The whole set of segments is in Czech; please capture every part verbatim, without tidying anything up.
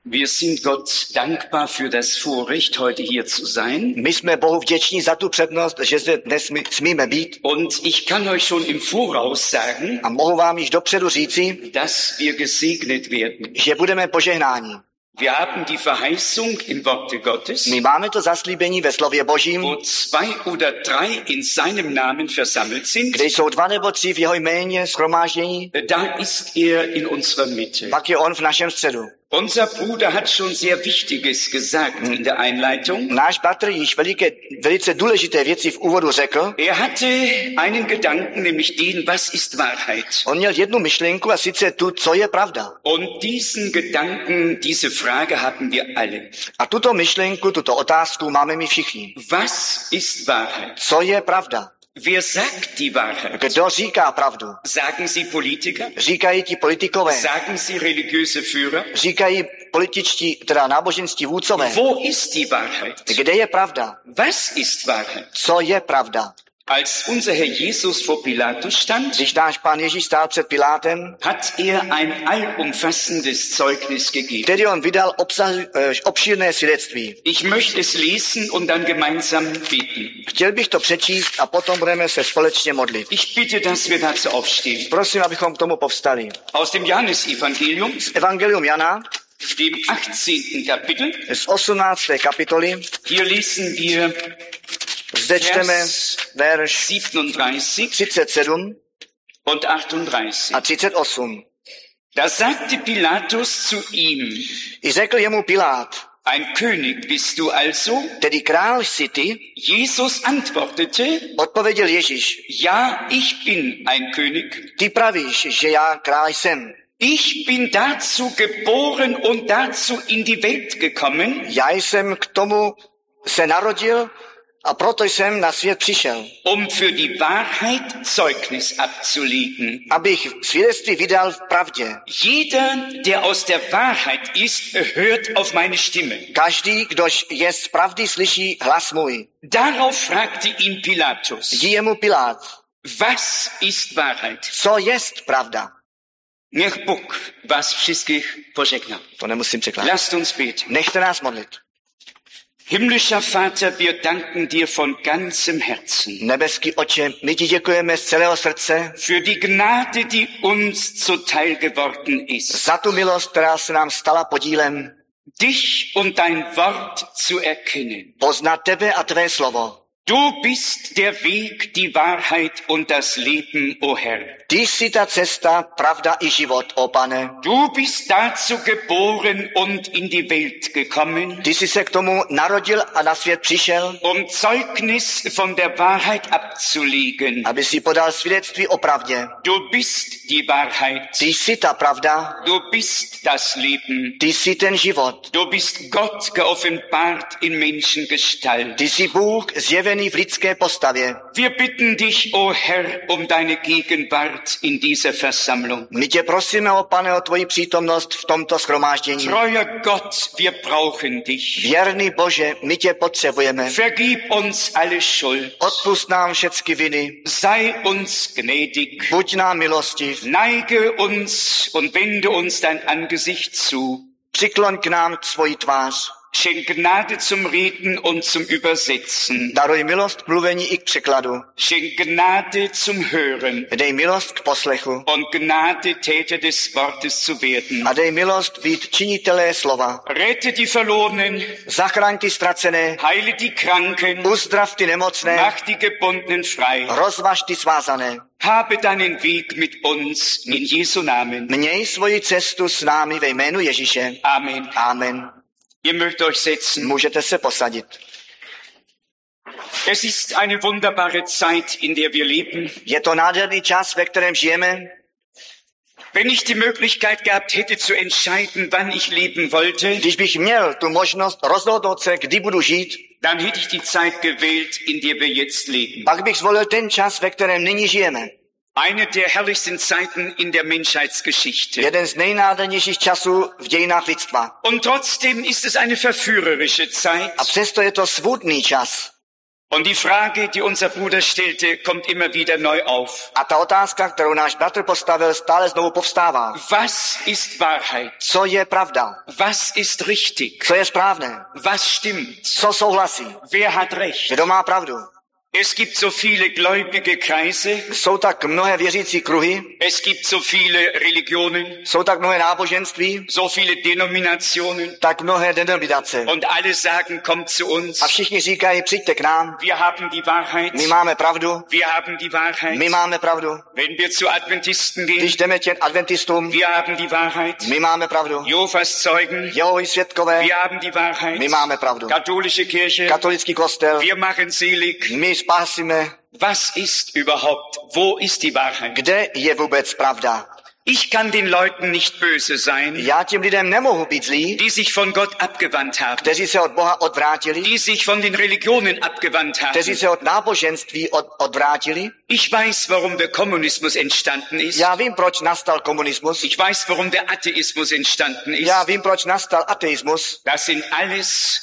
Wir sind Gott dankbar für das Vorrecht, heute hier zu sein. My jsme Bohu vděční za tu přednost, že zde dnes smíme být. Und ich kann euch schon im Voraus sagen, A mohu vám již dopředu říci, dass wir gesegnet werden. že budeme požehnáni. Wir haben die Verheißung im Worte Gottes, My máme to zaslíbení ve slově Božím, wo zwei oder drei in seinem Namen versammelt sind. kde jsou dva nebo tři v jeho jméně shromáždění, Da ist er in unserer Mitte. pak je on v našem středu. Unser Bruder hat schon sehr Wichtiges gesagt in der Einleitung. Náš bratr již veliké, velice důležité věci v úvodu řekl. Er hatte einen Gedanken, nämlich den, was ist Wahrheit? On měl jednu myšlenku a sice tu, co je pravda. Und diesen Gedanken, diese Frage haben wir alle. A tuto myšlenku, tuto otázku máme my všichni. Was ist Wahrheit? Co je pravda? Wer sagt die Wahrheit? Kdo říká pravdu? Sagen sie Politiker? Říkají ti politikové, Sagen sie religiöse Führer? říkají političtí, teda náboženství vůdcové. Wo ist die Wahrheit? Kde je pravda? Was ist Wahrheit? Co je pravda? Als unser Herr Jesus vor Pilatus stand, Když náš pán Ježíš stál před Pilátem, hat er ein allumfassendes Zeugnis gegeben. který on vydal obsah, eh, obšírné svědectví. Ich möchte es lesen und dann gemeinsam beten. Chtěl bych to přečíst a potom budeme se společně modlit. Ich bitte, dass wir dazu aufstehen. Prosím, abychom k tomu povstali. Aus dem Johannesevangelium, Z Evangelium Jana, dem achtzehnten Kapitel, z osmnácté kapitoly, hier lesen wir zde čteme Vers verš siebenunddreißig třicet sedm und achtunddreißig. a třicet osm. Da sagte Pilatus zu ihm, I řekl jemu Pilát, ein König bist du also? tedy král jsi ty? Jesus antwortete, Odpověděl Ježíš, ja, ich bin ein König. ty pravíš, že já král jsem. Ich bin dazu geboren und dazu in die Welt gekommen, Já jsem k tomu se narodil a proto jsem na svět přišel, um für die Wahrheit Zeugnis abzulegen. abych svědectví vydal v pravdě. Jeder, der aus der Wahrheit ist, hört auf meine Stimme. Každý, kdož je z pravdy, slyší hlas můj. Darauf fragte ihn Pilatus, Dí jemu Pilát, was ist Wahrheit? co jest pravda? Niech Bóg was wszystkich pożegna. To nemusím překládat. Lasst uns beten. Nechte nás modlit. Himmlischer Vater, wir danken dir von ganzem Herzen Nebeský Otče, my ti děkujeme z celého srdce für die Gnade, die uns zuteil geworden ist, za tu milost, která se nám stala podílem, dich und dein Wort zu erkennen. poznat tebe a tvé slovo. Du bist der Weg, die Wahrheit und das Leben, o Herr. Ty jsi ta cesta, pravda i život, o Pane. Du bist dazu geboren und in die Welt gekommen, Ty jsi se k tomu narodil a na svět přišel, um Zeugnis von der Wahrheit abzulegen. aby si podal svědectví o pravdě. Du bist die Wahrheit. Ty jsi ta pravda, Du bist das Leben. ty jsi ten život. Du bist Gott geoffenbart in Menschengestalt. Ty jsi Bůh zjevený v lidské postavě. Wir bitten dich, o Herr, um deine Gegenwart in dieser Versammlung. My tě prosíme, o Pane, o tvoji přítomnost v tomto shromáždění. Treuer Gott, wir brauchen dich. Věrný Bože, my tě potřebujeme. Vergib uns alle Schuld. Odpusť nám všechny viny. Sei uns gnädig. Buď nám milostiv. Neige uns und wende uns dein Angesicht zu. Přikloň k nám svoji tvář. Schenk Gnade zum Reden und zum Übersetzen. Daruj milost k mluvení i k překladu. Schenk Gnade zum Hören Dej milost k poslechu. und Gnade, Täter des Wortes zu werden. A dej milost být činitelé slova. Rette die Verlorenen, Zachraň ty ztracené. heile die Kranken, Uzdrav ty nemocné. mach die Gebundenen frei. Rozvaž ty svázané. Habe deinen Weg mit uns in Jesu Namen. Měj svoji cestu s námi ve jménu Ježíše. Amen. Amen. Ihr mögt euch setzen. Můžete se posadit. Es ist eine wunderbare Zeit, in der wir leben. Je to nádherný čas, ve kterém žijeme. Wenn ich die Möglichkeit gehabt hätte zu entscheiden, wann ich leben wollte, Když bych měl tu možnost rozhodnout se, kdy budu žít, dann hätte ich die Zeit gewählt, in der wir jetzt leben. pak bych zvolil ten čas, ve kterém nyní žijeme. Eine der herrlichsten Zeiten in der Menschheitsgeschichte. Jeden z nejnádhernějších časů v dějinách lidstva. Und trotzdem ist es eine verführerische Zeit, A přesto je to svůdný čas. Und die Frage, die unser Bruder stellte, kommt immer wieder neu auf. A ta otázka, kterou náš bratr postavil, stále znovu povstává. Was ist Wahrheit? Co je pravda? Was ist richtig? Co je správné? Was stimmt? Co souhlasí? Wer hat recht? Kdo má pravdu? Es gibt so viele gläubige Kreise. Jsou tak mnohé věřící kruhy, Es gibt so viele Religionen, jsou tak mnohé náboženství, so viele Denominationen. tak mnohé denominace. Und alle sagen, kommt zu uns. A všichni říkají, přijďte k nám, Wir haben die Wahrheit. my máme pravdu, Wir haben die Wahrheit. my máme pravdu. Wenn wir zu Adventisten gehen, Když jdeme těm adventistům, wir haben die Wahrheit. my máme pravdu. Jehovas Zeugen, Jehovi svědkové, wir haben die Wahrheit. my máme pravdu. Katholische Kirche, Katolický kostel, wir machen selig. my spásíme. Was ist überhaupt? Wo ist die Wahrheit? Kde je vůbec pravda? Ich kann den Leuten nicht böse sein, Já těm lidem nemohu být zlý, die sich von Gott abgewandt haben, kteří se od Boha odvrátili, die sich von den Religionen abgewandt kteří haben. se od náboženství od, odvrátili. Ich weiß, warum der Kommunismus entstanden ist. Já vím, proč nastal komunismus. Ich weiß, warum der Atheismus entstanden ist. Já vím, proč nastal ateismus. Das sind alles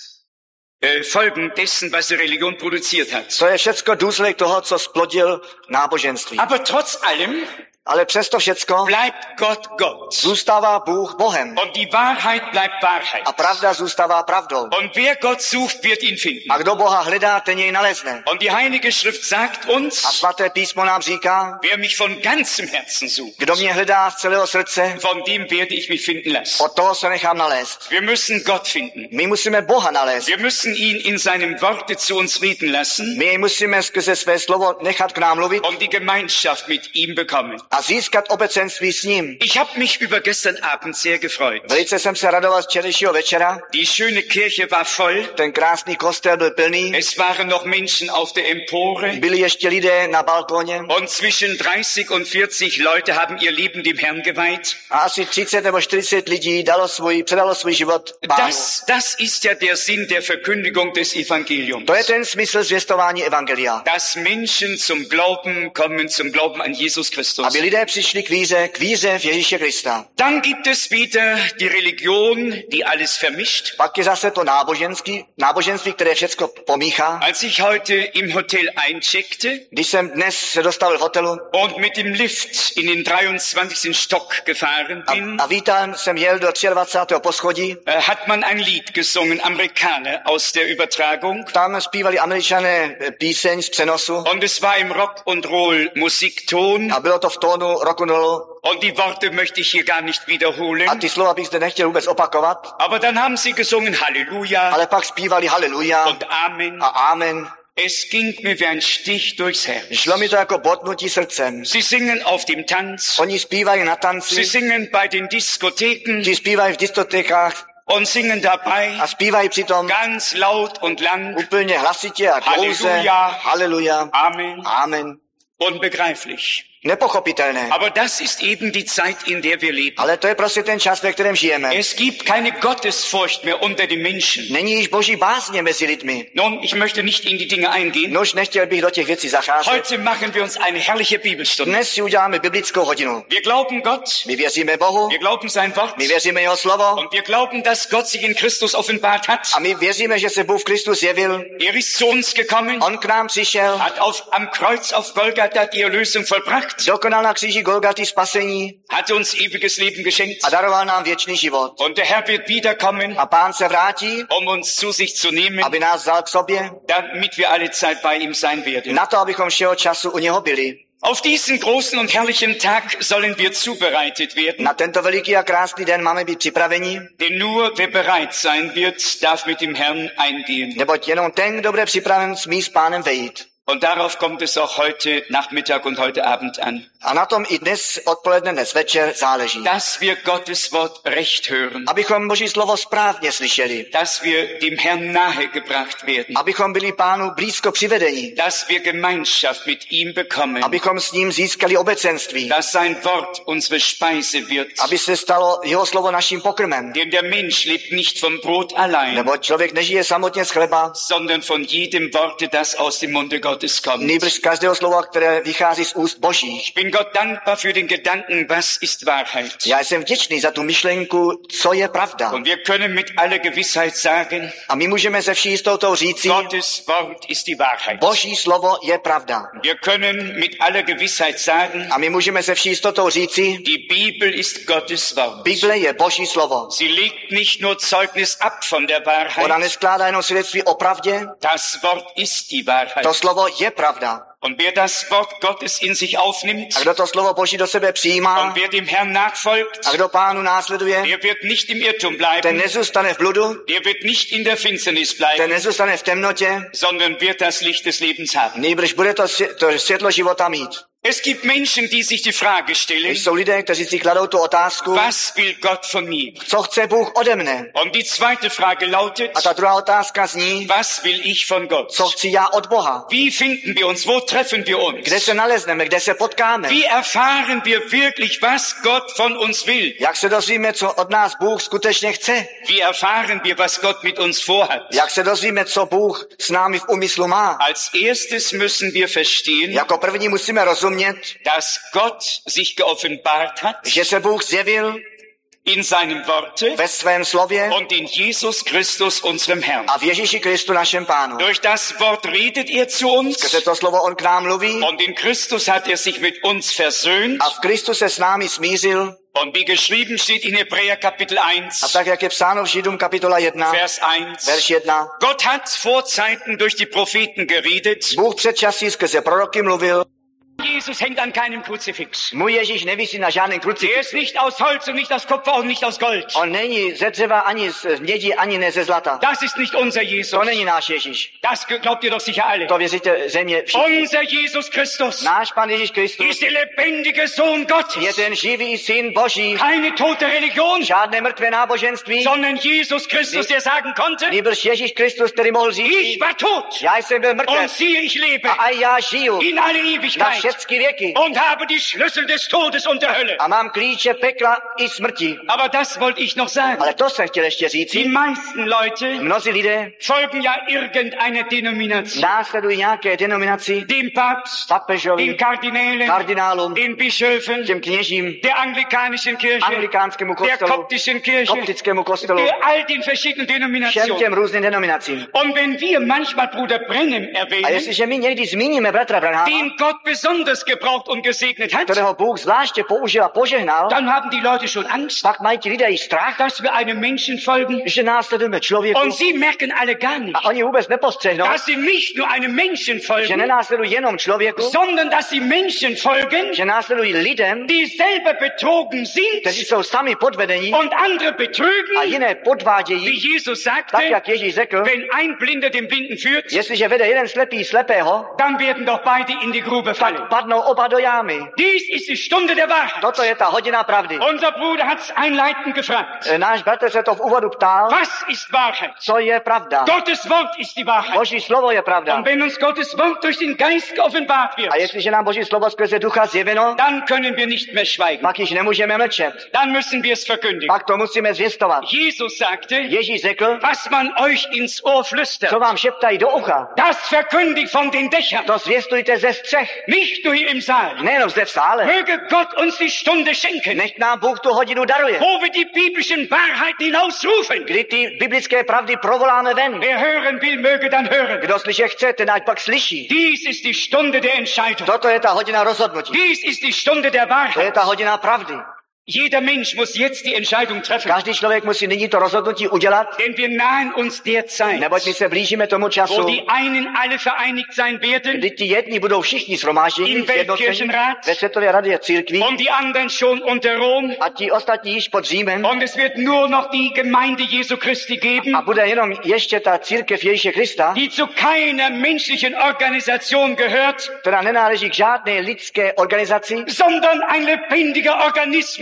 äh, Folgen dessen, was die Religion produziert hat. To je všecko důsledek toho, co splodil náboženství. Aber trotz allem Ale přesto všecko bleibt Gott Gott. zůstává Bůh Bohem. Und die Wahrheit bleibt Wahrheit. A pravda zůstává pravdou. Und wer Gott sucht, wird ihn finden. A kdo Boha hledá, ten jej nalezne. Und die Heilige Schrift sagt uns, A svaté písmo nám říká, wer mich von ganzem Herzen sucht, kdo mě hledá z celého srdce, von dem werde ich mich finden lassen. od toho se nechám nalézt. Wir müssen Gott finden. My musíme Boha nalézt. Wir müssen ihn in seinem Worte zu uns reden lassen My jej musíme skrze své slovo nechat k nám mluvit und die Gemeinschaft mit ihm bekommen. a získat obecenství s ním. Ich habe mich über gestern Abend sehr gefreut. Velice jsem se radoval z včerejšího večera. Die schöne Kirche war voll. Ten krásný kostel byl plný. Es waren noch Menschen auf der Empore. Byli ještě lidé na balkóně. Und zwischen dreißig und vierzig Leute haben ihr Leben dem Herrn geweiht. A asi třicet nebo čtyřicet lidí dalo svůj, předalo svůj život Pánu. Das, das ist ja der Sinn der Verkündigung des Evangeliums. To je ten smysl zvěstování evangelia. Dass Menschen zum Glauben kommen, zum Glauben an Jesus Christus. Aby lidé přišli k víře, k víře v Ježíše Krista. Dann gibt es wieder die Religion, die alles vermischt. Pak je zase to náboženství, náboženství, které všecko pomíchá. Als ich heute im Hotel eincheckte Když jsem dnes se dostavil v hotelu und mit dem Lift in den dreiundzwanzigsten Stock gefahren bin, a, a vítal jsem jel do dvacátého třetího poschodí, äh, hat man ein Lied gesungen, Amerikaner aus der Übertragung. tam zpívali Američané píseň z přenosu Und es war im Rock und Roll Musikton. a bylo to v tónu rock'n'rollu Und die Worte möchte ich hier gar nicht wiederholen. a ty slova bych zde nechtěl vůbec opakovat, Aber dann haben sie gesungen Halleluja ale pak zpívali Halleluja und Amen. a Amen. Es ging mir wie ein Stich durchs Herz. Šlo mi to jako botnutí srdcem. Sie singen auf dem Tanz. Oni zpívají na Sie tanci, singen bei den Diskotheken ti zpívají v diskotékách und singen dabei a zpívají přitom ganz laut und lang. úplně hlasitě a dlouze. Halleluja. Halleluja. Amen. Amen. Unbegreiflich. Nepochopitelné. Aber das ist eben die Zeit, in der wir leben. Ale to je prostě ten čas, ve kterém žijeme. Es gibt keine Gottesfurcht mehr unter den Menschen. Není již boží bázně mezi lidmi. Nun, ich möchte nicht in die Dinge eingehen. Nož nechtěl bych do těch věcí zacházet. Heute machen wir uns eine herrliche Bibelstunde. Dnes si uděláme biblickou hodinu. Wir glauben Gott, My věříme Bohu, wir glauben sein Wort my věříme jeho slovo und wir glauben, dass Gott sich in Christus offenbart hat. a my věříme, že se Bůh v Kristu zjevil. Er ist zu uns gekommen, On k nám přišel, hat auf, am Kreuz auf Golgatha die Erlösung vollbracht, dokonal na kříži Golgaty spasení hat uns ewiges Leben geschenkt. a daroval nám věčný život. Und der Herr wird wiederkommen, A Pán se vrátí, um uns zu sich zu nehmen, aby nás vzal k sobě, damit wir alle Zeit bei ihm sein werden. na to, abychom všeho času u něho byli. Auf diesen großen und herrlichen Tag sollen wir zubereitet werden, Na tento veliký a krásný den máme být připraveni, denn nur wer bereit sein wird, darf mit dem Herrn eingehen. neboť jenom ten, kdo bude připraven, smí s Pánem vejít. Und darauf kommt es auch heute Nachmittag und heute Abend an. A na tom i dnes odpoledne, dnes večer záleží. Dass wir Gottes Wort recht hören, Abychom Boží slovo správně slyšeli. dass wir dem Herrn nahegebracht werden, Abychom byli Pánu blízko přivedeni. dass wir Gemeinschaft mit ihm bekommen, Abychom s ním získali obecenství. dass sein Wort unsere Speise wird. Aby se stalo jeho slovo naším pokrmem. Denn der Mensch lebt nicht vom Brot allein, Nebo člověk nežije samotně z chleba, sondern von jedem Worte, das aus dem Munde Gottes Gottes kommt. nýbrž z každého slova, které vychází z úst Božích. Ich bin Gott dankbar für den Gedanken, was ist Wahrheit. Já jsem vděčný za tu myšlenku, co je pravda. Und wir können mit aller Gewissheit sagen, A my můžeme se vší jistotou říci, Gottes Wort ist die Wahrheit. Boží slovo je pravda. Wir können mit aller Gewissheit sagen, A my můžeme se vší jistotou říci, die Bibel ist Gottes Wort. Bible je Boží slovo. Sie legt nicht nur Zeugnis ab von der Ona Wahrheit, neskládá jenom svědectví o pravdě, das Wort ist die Wahrheit. to slovo je pravda. Und wer das Wort Gottes in sich aufnimmt A kdo to slovo Boží do sebe přijímá und wer dem Herrn nachfolgt, a kdo Pánu následuje, der wird nicht im Irrtum ten bleiben, nezůstane v bludu, der wird nicht in der Finsternis ten bleiben, nezůstane v temnotě, sondern wird das Licht des Lebens haben. nýbrž bude to, svě- to světlo života mít. Es gibt Menschen, die sich die Frage stellen, Jsou lidé, kteří si kladou tu otázku, was will Gott von mir? co chce Bůh ode mne? Und die zweite Frage lautet, A ta druhá otázka zní, was will ich von Gott? co chci já od Boha? Wie finden wir uns? Wo treffen wir uns? Kde se nalezneme, kde se potkáme? Wie erfahren wir wirklich, was Gott von uns will? Jak se dozvíme, co od nás Bůh skutečně chce? Wie erfahren wir, was Gott mit uns vorhat? Jak se dozvíme, co Bůh s námi v úmyslu má? Als erstes müssen wir verstehen, Jako první musíme rozumět, dass Gott sich geoffenbart hat že se Bůh zjevil in seinem Worte ve svém slově und in Jesus Christus, unserem Herrn. a v Ježíši Kristu našem Pánu. Durch das Wort redet er zu uns Skrze to slovo on k nám mluví und in Christus hat er sich mit uns versöhnt. a v Kristu se s námi smířil. Und wie geschrieben steht in Hebräer Kapitel A eins, tak, jak je psáno v Židům kapitola jedna, Vers eins. verš jedna. Gott hat vor Zeiten durch die Propheten geredet. Bůh před časy skrze proroky mluvil. Jesus hängt an keinem Kruzifix. Můj Ježíš nevisí na žádném Er krucifixu. ist nicht aus Holz und nicht aus Kupfer und nicht aus Gold. On není ze dřeva, ani z mědi, ani ne ze zlata. Das ist nicht unser Jesus. To není náš Ježíš. Das glaubt ihr doch sicher alle. To věříte země všichni. Unser Jesus Christus Náš Pán Ježíš Kristus ist der lebendige Sohn Gottes. je ten živý syn Boží. Keine tote Religion, Žádné mrtvé náboženství, sondern Jesus Christus, der sagen konnte, nýbrž Ježíš Kristus, který mohl ich říct, war tot já jsem byl mrtvý und siehe, ich lebe a aj já žiju in alle na Ewigkeit všechny věky und habe die Schlüssel des Todes und der Hölle. a mám klíče pekla i smrti. Aber das wollte ich noch sagen. Ale to jsem chtěl ještě říct. Die meisten Leute Mnozí lidé folgen ja irgendeiner Denomination. následují nějaké denominaci, Dem Papst, papežovi, den Kardinälen, kardinálům, den Bischöfen, těm kněžím, der anglikanischen Kirche, anglikánskému der kostelu, koptischen Kirche, koptickému kostelu, der all den verschiedenen všem Denominationen. těm různým denominacím. Und wenn wir manchmal Bruder Brenhem A erwähnen, jestliže my někdy zmíníme bratra Branhama, den Gott besonders gebraucht und gesegnet hat, kterého Bůh zvláště použil a požehnal, dann haben die Leute schon Angst, pak mají ti lidé i strach, dass wir einem Menschen folgen. že následujeme člověku Und sie merken alle gar nicht, a oni vůbec nepostřehnou, dass sie nicht nur einem Menschen že folgen, nenásledují jenom člověku, sondern dass sie Menschen folgen, že následují lidem, die selber betrogen sind kteří jsou sami podvedení und andere a betrügen, jiné podvádějí, wie Jesus tak sagte, jak Ježíš řekl, wenn ein Blinder den Blinden führt, jestliže vede jeden slepý slepého, dann werden doch beide in die Grube fallen. tak padnou oba do jámy. Dies ist die Stunde der Wahrheit. Toto je ta hodina pravdy. Unser Bruder hat es einleitend gefragt. E, Náš bratr se to v úvodu ptal, Was ist Wahrheit? co je pravda. Gottes Wort ist die Wahrheit. Boží slovo je pravda. Und wenn uns Gottes Wort durch den Geist geoffenbart wird, A jestliže nám Boží slovo skrze ducha zjeveno, dann können wir nicht mehr schweigen. pak již nemůžeme mlčet. Dann müssen wir es verkündigen. Pak to musíme zvěstovat. Jesus sagte, Ježíš řekl, was man euch ins Ohr co flüstert, vám šeptají do ucha, das verkündigt von den Dächern, to zvěstujte ze střech. nicht nur hier im Saal. Nejenom zde v sále. Möge Gott uns die Stunde schenken, Nech nám Bůh tu hodinu daruje, wo wir die biblischen Wahrheiten hinausrufen. kdy ty biblické pravdy provoláme ven. Wer hören will, möge dann hören. Kdo slyšet chce, ten ať pak slyší. Dies ist die Stunde der Entscheidung. Toto je ta hodina rozhodnutí. Dies ist die Stunde der To je Wahrheit. ta hodina pravdy. Jeder Mensch muss jetzt die Entscheidung treffen, Každý člověk musí nyní to rozhodnutí udělat, denn wir nahen uns der Zeit, neboť my se blížíme tomu wo času, die einen alle vereinigt sein werden kdy ti jedni budou všichni shromážděni im jednotní Weltkirchenrat ve Světové radě církví und die anderen schon unter Rom. a ti ostatní již pod Římem Und es wird nur noch die Gemeinde Jesu Christi geben, a bude jenom ještě ta církev Ježíše Krista, die zu keiner menschlichen Organisation gehört, která nenáleží k žádné lidské organizaci, sondern ein lebendiger Organismus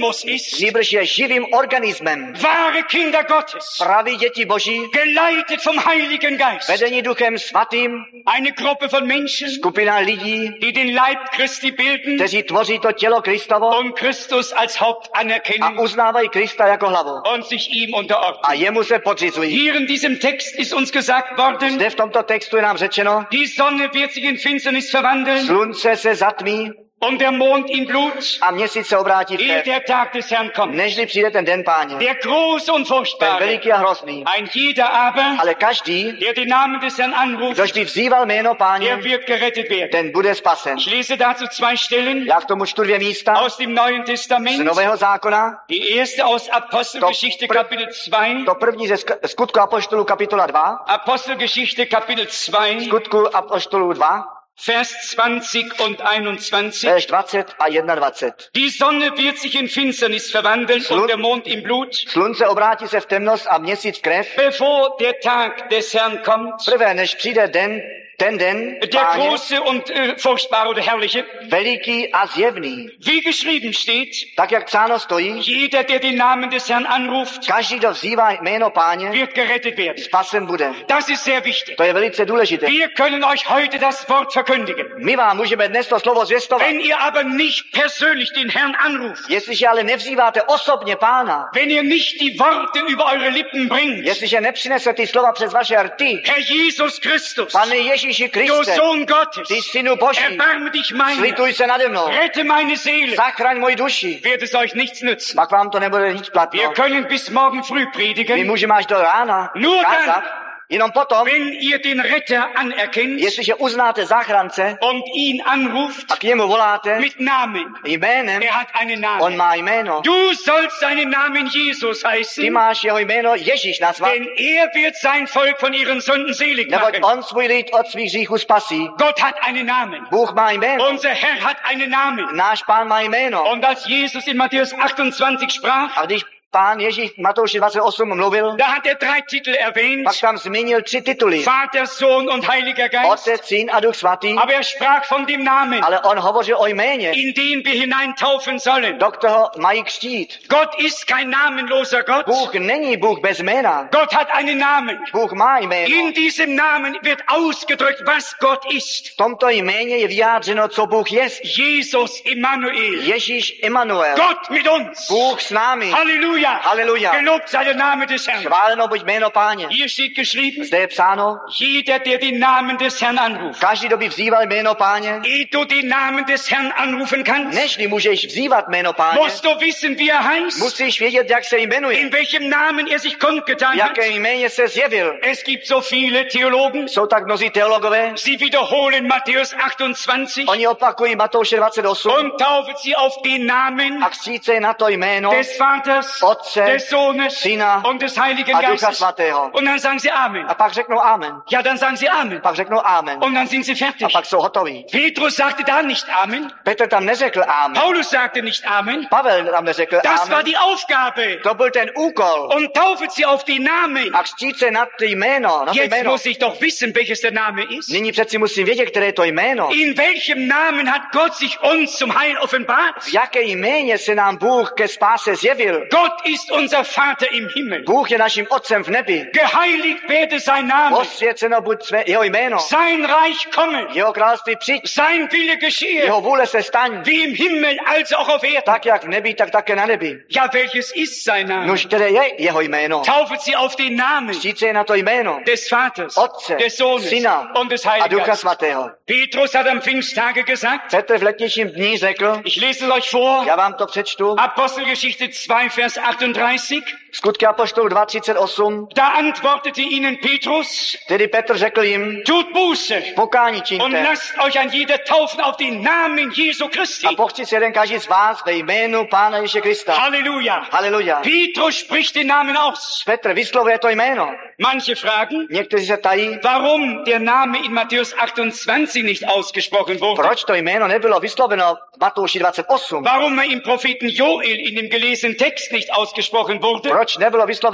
leblos ist, nýbrž je živým organismem. wahre Kinder Gottes, Praví děti Boží, geleitet vom Heiligen Geist. vedení Duchem Svatým, Eine Gruppe von Menschen, skupina lidí, die den Leib Christi bilden kteří tvoří to tělo Kristovo und Christus als Haupt a anerkennen uznávají Krista jako hlavu. und sich ihm unterordnen. A jemu se podřizují. Hier in diesem Text ist uns gesagt worden, Zde v tomto textu je nám řečeno, die Sonne wird sich in Finsternis verwandeln slunce se zatmí und der Mond in Blut, a měsíc se obrátí v ehe krev, der Tag des Herrn kommt. nežli přijde ten den Páně. Der große und Ten furchtbare, veliký a hrozný. ein jeder aber, Ale každý, der den Namen des Herrn anruft, kdo vždy vzýval jméno Páně, der wird gerettet werden. ten bude spasen. Ich lese dazu zwei Stellen Já k tomu čtu dvě místa aus dem Neuen z Testament. Nového zákona. Die erste aus Apostelgeschichte Doch, Kapitel zwei. To první ze sk- skutku apoštolů kapitola dva. Apostelgeschichte Kapitel zwei, Skutku apoštolů dva, Vers zwanzig und einundzwanzig. verš dvacet a dvacet jedna. Die Sonne wird sich in Finsternis verwandeln Slu- und der Mond in Blut, Slunce obrátí se v temnost a měsíc v krev. bevor der Tag des Herrn kommt. Prvé, než přijde den, ten den Der Páně, große und äh, furchtbare oder herrliche. veliký a zjevný. Wie geschrieben steht, Tak, jak psáno stojí, jeder, der den Namen des Herrn anruft, každý, kdo vzývá jméno Páně, wird gerettet werden. spasen bude. Das ist sehr wichtig. To je velice důležité. Wir können euch heute das Wort verkündigen. My vám můžeme dnes to slovo zvěstovat. Wenn ihr aber nicht persönlich den Herrn anruft, Jestliže ale nevzýváte osobně Pána, wenn ihr nicht die Worte über eure Lippen bringt, jestliže nepřinese ty slova přes vaše rty, Herr Jesus Christus, Pane Ježíši du Kriste, Sohn Gottes, ty synu Boží, erbarme dich meiner, slituj se nade mnou, rette meine Seele, zachraň moji duši, wird es euch nichts nützen. pak vám to nebude nic Wir platno. können bis morgen früh My predigen, můžeme až do rána Nur dann. kázat, jenom potom, wenn ihr den Retter anerkennt jestliže uznáte záchrance und ihn anruft a k němu voláte mit Namen. jménem, Er hat einen on Namen. má jméno. Du sollst seinen Namen Jesus Ty heißen, máš jeho jméno Ježíš nazvat, denn er wird sein Volk von ihren Sünden selig neboť machen. on svůj lid od svých hříchů spasí. Gott hat einen Namen. Bůh má jméno, Unser Herr hat einen Namen. náš Pán má jméno. Und als Jesus in Matthäus achtundzwanzig sprach, A když Pán Ježíš Matouši dvacet osm mluvil, da hat er drei Titel erwähnt. pak tam zmínil tři tituly. Vater, Sohn und Heiliger Geist. Otec, Syn a Duch Svatý, Aber er sprach von dem Namen, ale on hovořil o jméně, in den wir hineintaufen sollen. do kterého mají křtít. Gott ist kein namenloser Gott. Bůh není Bůh bez jména. Gott hat einen Namen. Bůh má jméno. In diesem Namen wird ausgedrückt, was Gott ist. V tomto jméně je vyjádřeno, co Bůh je. Jesus Immanuel. Ježíš Immanuel. Gott mit uns. Bůh s námi. Halleluja. Halleluja. Gelobt sei der Name des Herrn. Chváleno buď jméno Páně. Hier steht geschrieben, Zde je psáno, jeder, der den Namen des Herrn anruft. každý, kdo by vzýval jméno Páně, Ehe du den Namen des Herrn anrufen kannst, nežli můžeš vzývat jméno Páně, musst du wissen, wie er heißt, musíš vědět, jak se jmenuje, in welchem Namen er sich kundgetan hat. jaké jméně se zjevil. Es gibt so viele Theologen, Jsou tak mnozí teologové, sie wiederholen Matthäus achtundzwanzig oni opakují Matouše dvacet osm und taufen sie auf den Namen a křtít se na to jméno des Vaters, Otce, des Sohnes Syna und des Heiligen a Ducha Geistes. Svatého. Und dann sagen sie Amen. A pak řeknou amen. Ja, dann sagen sie Amen. Pak řeknou amen. Und dann sind sie fertig. A pak jsou hotoví. Petrus sagte da nicht Amen. Petr tam neřekl amen. Paulus sagte nicht Amen. Pavel tam neřekl Das war amen. die Aufgabe. To byl ten úkol. Und taufet sie auf den Namen. A křtít se na to jméno. Na to Jetzt jméno. muss ich doch wissen, welches der Name ist. Nyní přeci musím vědět, které je to jméno. In welchem Namen hat Gott sich uns zum Heil offenbart? V jaké jméně se nám Bůh ke spáse zjevil. Gott ist unser Vater im Himmel. Bůh je naším otcem v nebi. Geheiligt werde sein Name. Posvěceno buď své, jeho jméno. Sein Reich komme. Jeho království přijď. Sein Wille geschehe. Jeho vůle se staň. Wie im Himmel, also auch auf Erden. Tak jak v nebi, tak také na nebi. Ja, welches ist sein Name? Nož které je jeho jméno. Taufet sie auf den Namen Křtít se na to jméno. des Vaters, Otce, des Sohnes Syna und des a Heiligen Ducha Geistes. Svatého. Petrus hat am Pfingsttage gesagt, Petr v letničním dní řekl, ich lese es euch vor, já vám to přečtu, Apostelgeschichte zwei, Vers achtunddreißig. Skutky apoštolů dva třicet osm, Da antwortete ihnen Petrus, tedy Petr řekl jim, tut Buße pokání und čiňte lasst euch an jeder taufen auf den Namen Jesu Christi. a pochci se jeden každý z vás ve jménu Pána Ježíše Krista. Halleluja. Halleluja. Petrus spricht den Namen aus. Petr vyslovuje to jméno. Manche fragen, Někteří se tají, warum der Name in Matthäus achtundzwanzig nicht ausgesprochen wurde. proč to jméno nebylo vysloveno v Matouši dvacet osm. Warum er im Propheten Joel in dem gelesenen Text nicht ausgesprochen wurde. Proč nebylo vysloveno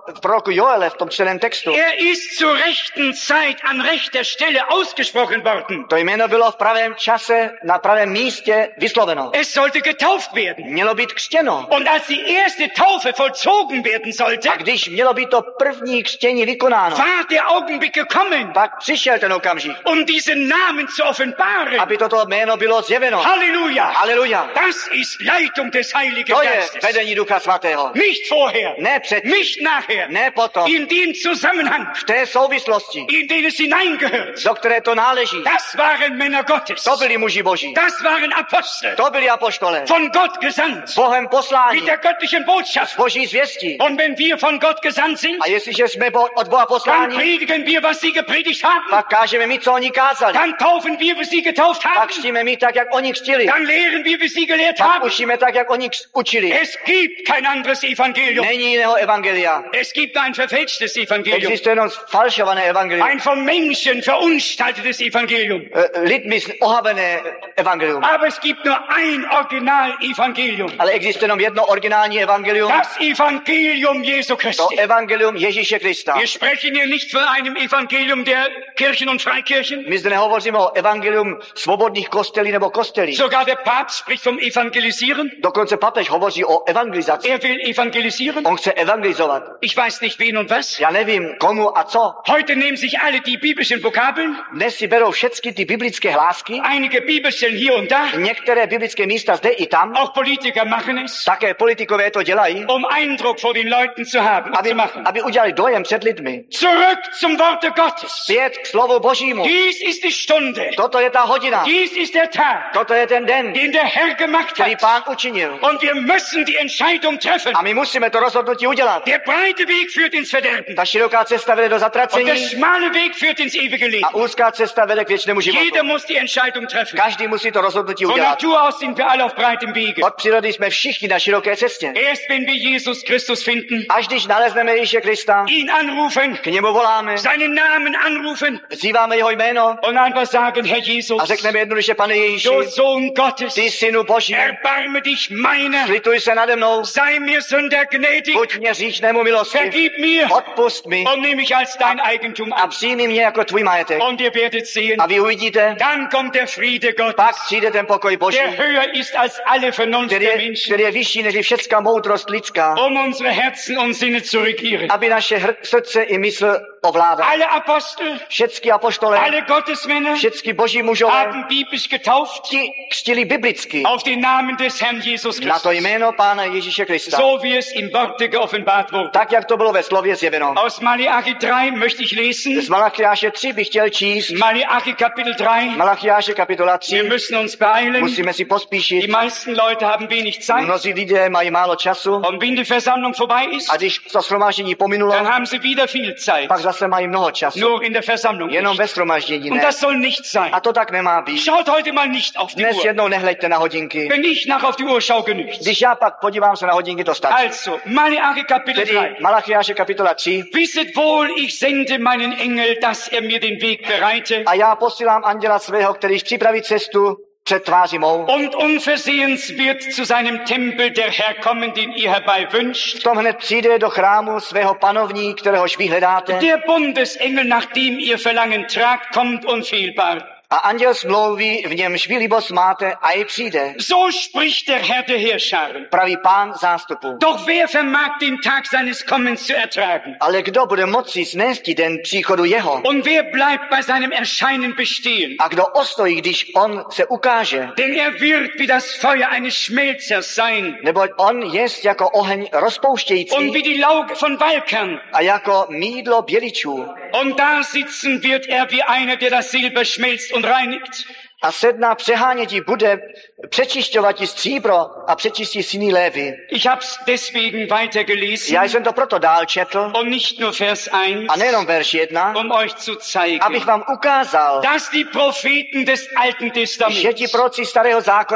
v proroku Joele v tom čtvrtém textu. Er ist zur rechten Zeit an rechter Stelle ausgesprochen worden. To jméno bylo v pravém čase na pravém místě vysloveno. Es sollte getauft werden. Mělo být křtěno. Und als die erste Taufe vollzogen werden sollte, A když mělo být to první křtění vykonáno, war der Augenblick gekommen, pak přišel ten okamžik, um diesen Namen zu offenbaren. aby toto jméno bylo zjeveno. Halleluja! Haleluja. Das ist Leitung des Heiligen To je Geistes. vedení Ducha Svatého. Nicht vorher, Ne předtím, nicht nachher, ne potom. in dem Zusammenhang, V té souvislosti, in den es hineingehört. do které to náleží. Das waren Männer Gottes. To byli muži boží. Das waren Apostel. To byli apoštole. Von Gott gesandt. Bohem poslání. Mit der göttlichen Botschaft. Boží zvěstí. Und wenn wir von Gott gesandt sind, A jestliže jsme bo- od Boha dann poslání, predigen wir, was sie gepredigt haben. pak kážeme mi, co oni kázali. Dann taufen wir, wie sie getauft Pak haben. křtíme mi tak, jak oni křtili. Dann lehren wir, wie sie gelehrt Pak haben. učíme tak, jak oni kř- učili. Es gibt kein anderes Evangelium. Není jiného evangelia. Es gibt ein verfälschtes Evangelium. Existuje jenom falšované evangelium. Ein von Menschen verunstaltetes Evangelium. Eh, Lidmi ohavené evangelium. Aber es gibt nur ein Original-Evangelium. Ale existuje jenom jedno originální evangelium. Das Evangelium Jesu To Christi. evangelium Ježíše Krista. Wir sprechen hier nicht von einem Evangelium der Kirchen und Freikirchen. My zde nehovoříme o evangelium svobodných kostelí nebo kostelí. Sogar der Papst spricht vom Evangelisieren. Dokonce papež hovoří o evangelizaci. Er will evangelisieren. On chce evangelizovat. Ich weiß nicht wen und was. Já nevím, komu a co. Heute nehmen sich alle die biblischen Vokabeln, Dnes si berou všechny ty biblické hlásky. einige Bibelstellen hier und da. Některé biblické místa zde i tam. Auch Politiker machen es, Také politikové to dělají, um Eindruck vor den Leuten zu haben und aby, zu machen. aby udělali dojem před lidmi. Zurück zum Worte Gottes. Zpět k slovu Božímu. Dies ist die Stunde. Toto je ta hodina. Dies ist der Tag, Toto je ten den, den der Herr gemacht který hat. Pán učinil. Und wir müssen die Entscheidung treffen. A my musíme to rozhodnutí udělat. Der breite Weg führt ins Verderben. Ta široká cesta vede do Und der zatracení schmale Weg führt ins ewige Leben. a úzká cesta vede k věčnému životu. Jeder muss die Entscheidung treffen. Každý musí to rozhodnutí Von udělat. Natur aus sind wir alle auf breitem Wege. Od přírody jsme všichni na široké cestě. Erst wenn wir Jesus Christus finden, Až když nalezneme Ježíše Krista, ihn anrufen, k němu voláme, seinen Namen anrufen vzýváme jeho jméno und einfach sagen, Herr Jesus, a řekneme jednoduše, Pane Ježíši, du Sohn Gottes, ty synu Boží, erbarme dich meiner, slituj se nade mnou, sei mir Sünder gnädig, buď mě hříšnému milostiv, vergib mir odpust mi und nimm mich als dein Eigentum a an. přijmi mě jako tvůj majetek. Und ihr werdet sehen, A vy uvidíte, dann kommt der Friede pak Gottes, přijde ten pokoj Boží, der höher ist als alle Vernunft který der je, Menschen, který je vyšší než všecká moudrost lidská, um unsere Herzen und Sinne zu regieren. aby naše hr- srdce i mysl ovládal. Alle Apostel, Všecky apoštole, alle Gottesmänner všecky boží mužové, haben biblisch getauft ti křtili biblicky auf den Namen des Herrn Jesus na to Christus, jméno Pána Ježíše Krista. so wie es im Worte geoffenbart wurde. Tak, jak to bylo ve slově zjeveno. Aus Malachi drei möchte ich lesen. Z Malachiáše tři bych chtěl číst. Malachi Kapitel drei. Malachiáše kapitola tři. Wir müssen uns beeilen. Musíme si pospíšit. Die meisten Leute haben wenig Zeit. Mnozí lidé mají málo času. Und wenn die Versammlung vorbei ist, A když to shromáždění pominulo, dann haben sie wieder viel Zeit. pak zase mají mnoho času. Nur in der Versammlung Jenom nicht. ve shromáždění Und ne. das soll nicht sein. A to tak nemá být. Schaut heute mal nicht auf die Dnes Uhr. jednou nehleďte na hodinky. Wenn ich nach auf die Uhr schaue, genügt. Když já pak podívám se na hodinky, to stačí. Also, Malachi Kapitel Tedy drei. Malachiáše kapitola tři. Wisset wohl, ich sende meinen Engel, dass er mir den Weg bereite. A já posílám anděla svého, kterýž připraví cestu před tváří mou. Und unversehens wird zu seinem Tempel der Herr kommen, den ihr herbei wünscht. V tom hned přijde do chrámu svého panovní, kteréhož vy hledáte. Der Bundesengel, nach dem ihr Verlangen tragt, kommt unfehlbar. A anděl smlouvy, v němž vy libost máte, a i přijde. So spricht der Herr der Heerscharen. Praví Pán zástupu. Doch wer vermag den Tag seines Kommens zu ertragen? Ale kdo bude moci snést den příchodu jeho? Und wer bleibt bei seinem Erscheinen bestehen? A kdo ostojí, když on se ukáže? Denn er wird wie das Feuer eines Schmelzers sein Neboť on jest jako oheň und rozpouštějící wie die Lauge von Walkern. a jako mýdlo běličů. Und da sitzen wird er wie einer, der das Silber schmelzt und reinigt. A sedna přeháněti bude přečišťovati stříbro a přečistí syny lévy. Ich hab's deswegen weiter gelesen Já jsem to proto dál četl, und nicht nur Vers eins, a nejenom verš jedna, um euch zu zeigen, abych vám ukázal, dass die Propheten des Alten že ti Testaments, proroci starého zákona,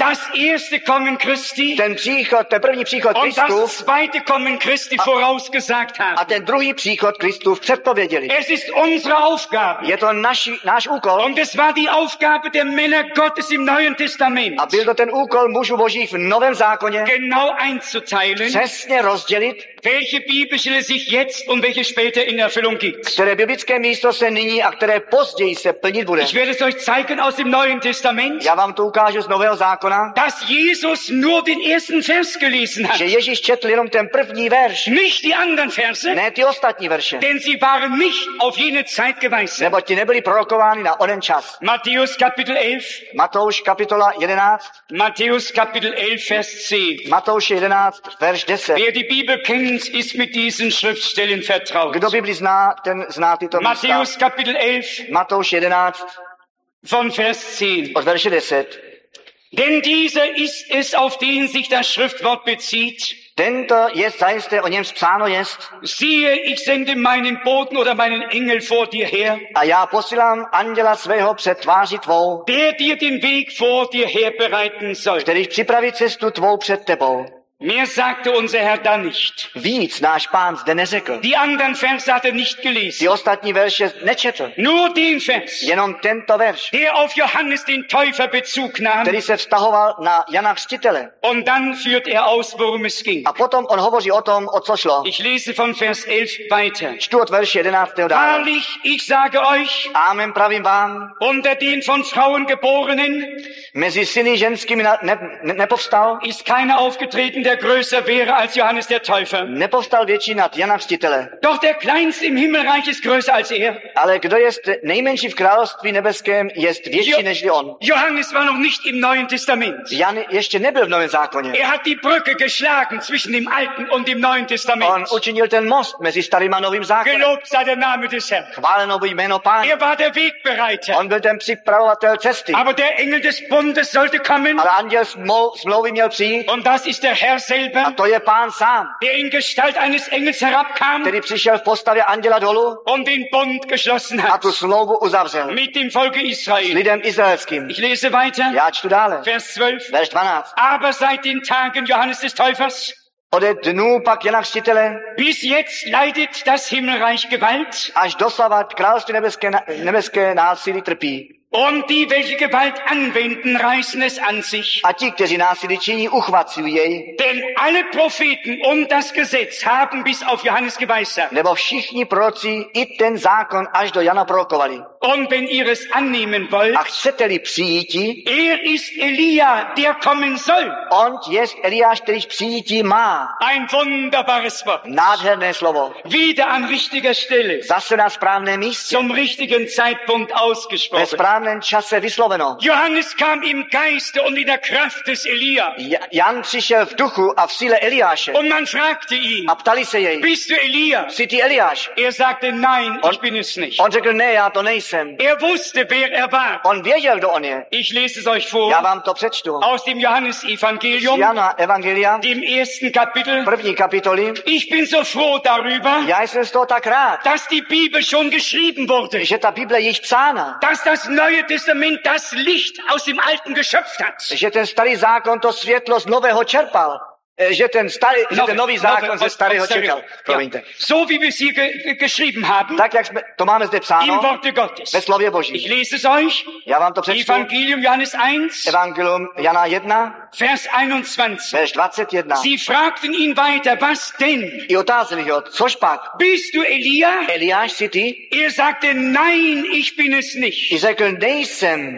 Das erste Kommen Christi ten příchod, ten první příchod und das Kristův zweite Kommen Christi vorausgesagt a haben. ten druhý příchod Kristův předpověděli. Es ist unsere Aufgabe. Je to naši, náš úkol Und es war die Aufgabe der Männer Gottes im Neuen Testament, a byl to ten úkol mužů božích v Novém zákoně genau einzuteilen, přesně rozdělit, welche Bibelstelle sich jetzt und welche später in Erfüllung gibt. které biblické místo se nyní a které později se plnit bude. Ich werde es euch zeigen aus dem Neuen Testament, Já vám to ukážu z Nového zákona, dass Jesus nur den ersten Vers gelesen hat, že Ježíš četl jenom ten první verš, nicht die anderen Verse, ne ty ostatní verše, denn sie waren nicht auf jene Zeit geweissagt. nebo ti nebyly prorokovány na onen čas. Matthäus Kapitel elf, Matouš kapitola jedenáct, Matthäus Kapitel elf, Vers zehn. Matouš jedenáct, verš deset. Wer die Bibel kennt, ist mit diesen Schriftstellen vertraut. Kdo Bibli zná, ten zná tyto místa. Matthäus Kapitel elf, Matouš jedenáct, von Vers zehn. od verše deset. Denn dieser ist es, auf den sich das Schriftwort bezieht. Tento je zajisté, o něm psáno jest. Siehe, ich sende meinen Boten oder meinen Engel vor dir her, A já posílám anděla svého před tváří tvou, der dir den Weg vor dir her bereiten soll. který připraví cestu tvou před tebou. Mehr sagte unser Herr da nicht. Víc náš pán zde neřekl. Die anderen Verse hat er nicht Ty gelesen. ostatní verše nečetl. Nur den Vers, Jenom tento verš, der auf Johannes den Täufer Bezug nahm. který se vztahoval na Jana Křtitele. Und dann führt er aus, worum es ging. A potom on hovoří o tom, o co šlo. Ich lese von Vers elf weiter. Čtu od verše jedenáctého dále. Wahrlich, ich sage euch, Amen, pravím vám, unter den von Frauen geborenen mezi syny ženskými ne, ne, nepovstal, ist keiner aufgetreten, der größer wäre als Johannes der Täufer. nepovstal větší nad Jana Křtitele. Doch der Kleinste im Himmelreich ist größer als er. Ale kdo je nejmenší v království nebeském, je větší než on. Johannes war noch nicht im Neuen Testament. Jan ještě nebyl v Novém zákoně. Er hat die Brücke geschlagen zwischen dem Alten und dem Neuen On Testament. učinil ten most mezi starým a novým zákonem. Gelobt sei der Name des Herrn. Chváleno by jméno Pána. Er war der Wegbereiter. On byl ten připravovatel cesty. Aber der Engel des Bundes sollte kommen. Ale anděl smlou- smlouvy měl přijít. Und das ist der Herr A selber, to je Pán sám, der in Gestalt eines Engels herabkam který přišel v postavě anděla dolů und den Bund geschlossen a hat tu smlouvu uzavřel mit dem Volke s Israel. lidem izraelským. Ich lese weiter, Já čtu dále. Vers zwölf. Verš dvanáct. Aber seit den Tagen Johannes des Täufers Ode dnů pak Jana Křtitele bis jetzt leidet das Himmelreich Gewalt, až dosavat království nebeské, nebeské násilí trpí. und die, welche Gewalt anwenden, reißen es an sich. A ti, kteří násilí činí, uchvacují jej. Denn alle Propheten und das Gesetz haben bis auf Johannes geweissagt. Nebo všichni proroci i ten zákon až do Jana prorokovali. Und wenn ihr es annehmen wollt, A chcete-li přijítí, er ist Elia, der kommen soll. on jest Eliáš, který přijítí má. Ein wunderbares Wort. Nádherné slovo. Wieder an richtiger Stelle, Zase na správném místě. zum richtigen Zeitpunkt Ve ausgesprochen. správném čase vysloveno. Johannes kam im Geiste und in der Kraft des Elia. J- Jan přišel v duchu a v síle Eliáše. Und man fragte ihn, A ptali se jej, bist du Elia? jsi ty Eliáš? Er sagte, nein, Und- ich bin es nicht. On řekl, ne, já to nejsem. Er wusste, wer er war. On věděl, kdo on je. Ich lese es euch vor Já vám to přečtu. aus dem Z Johannesevangelium, Jana Evangelia, dem ersten Kapitel. první kapitoly. Ich bin so froh darüber, Já jsem z toho tak rád, dass die Bibel schon geschrieben wurde, že ta Bible je již psána. dass das Neue Testament das Licht aus dem Alten geschöpft hat. Že ten starý zákon to světlo z nového čerpal. Eh, Že ten, starý, že ten nový zákon ze starého čerpal. Promiňte. Ja. So wie wir es hier ge ge geschrieben haben, Tak, jak jsme, to máme zde im psáno Worte Gottes. ve slově Ich Boží. lese es euch, Já vám to přečtu. Evangelium Johannes eins, Evangelium Jana jedna, Vers einundzwanzig. verš dvacet jedna. Sie fragten ihn weiter, was denn? I otázali ho, což pak? Bist du Elia? Eliáš jsi ty? Er sagte, nein, ich bin es I nicht. řekl, nejsem.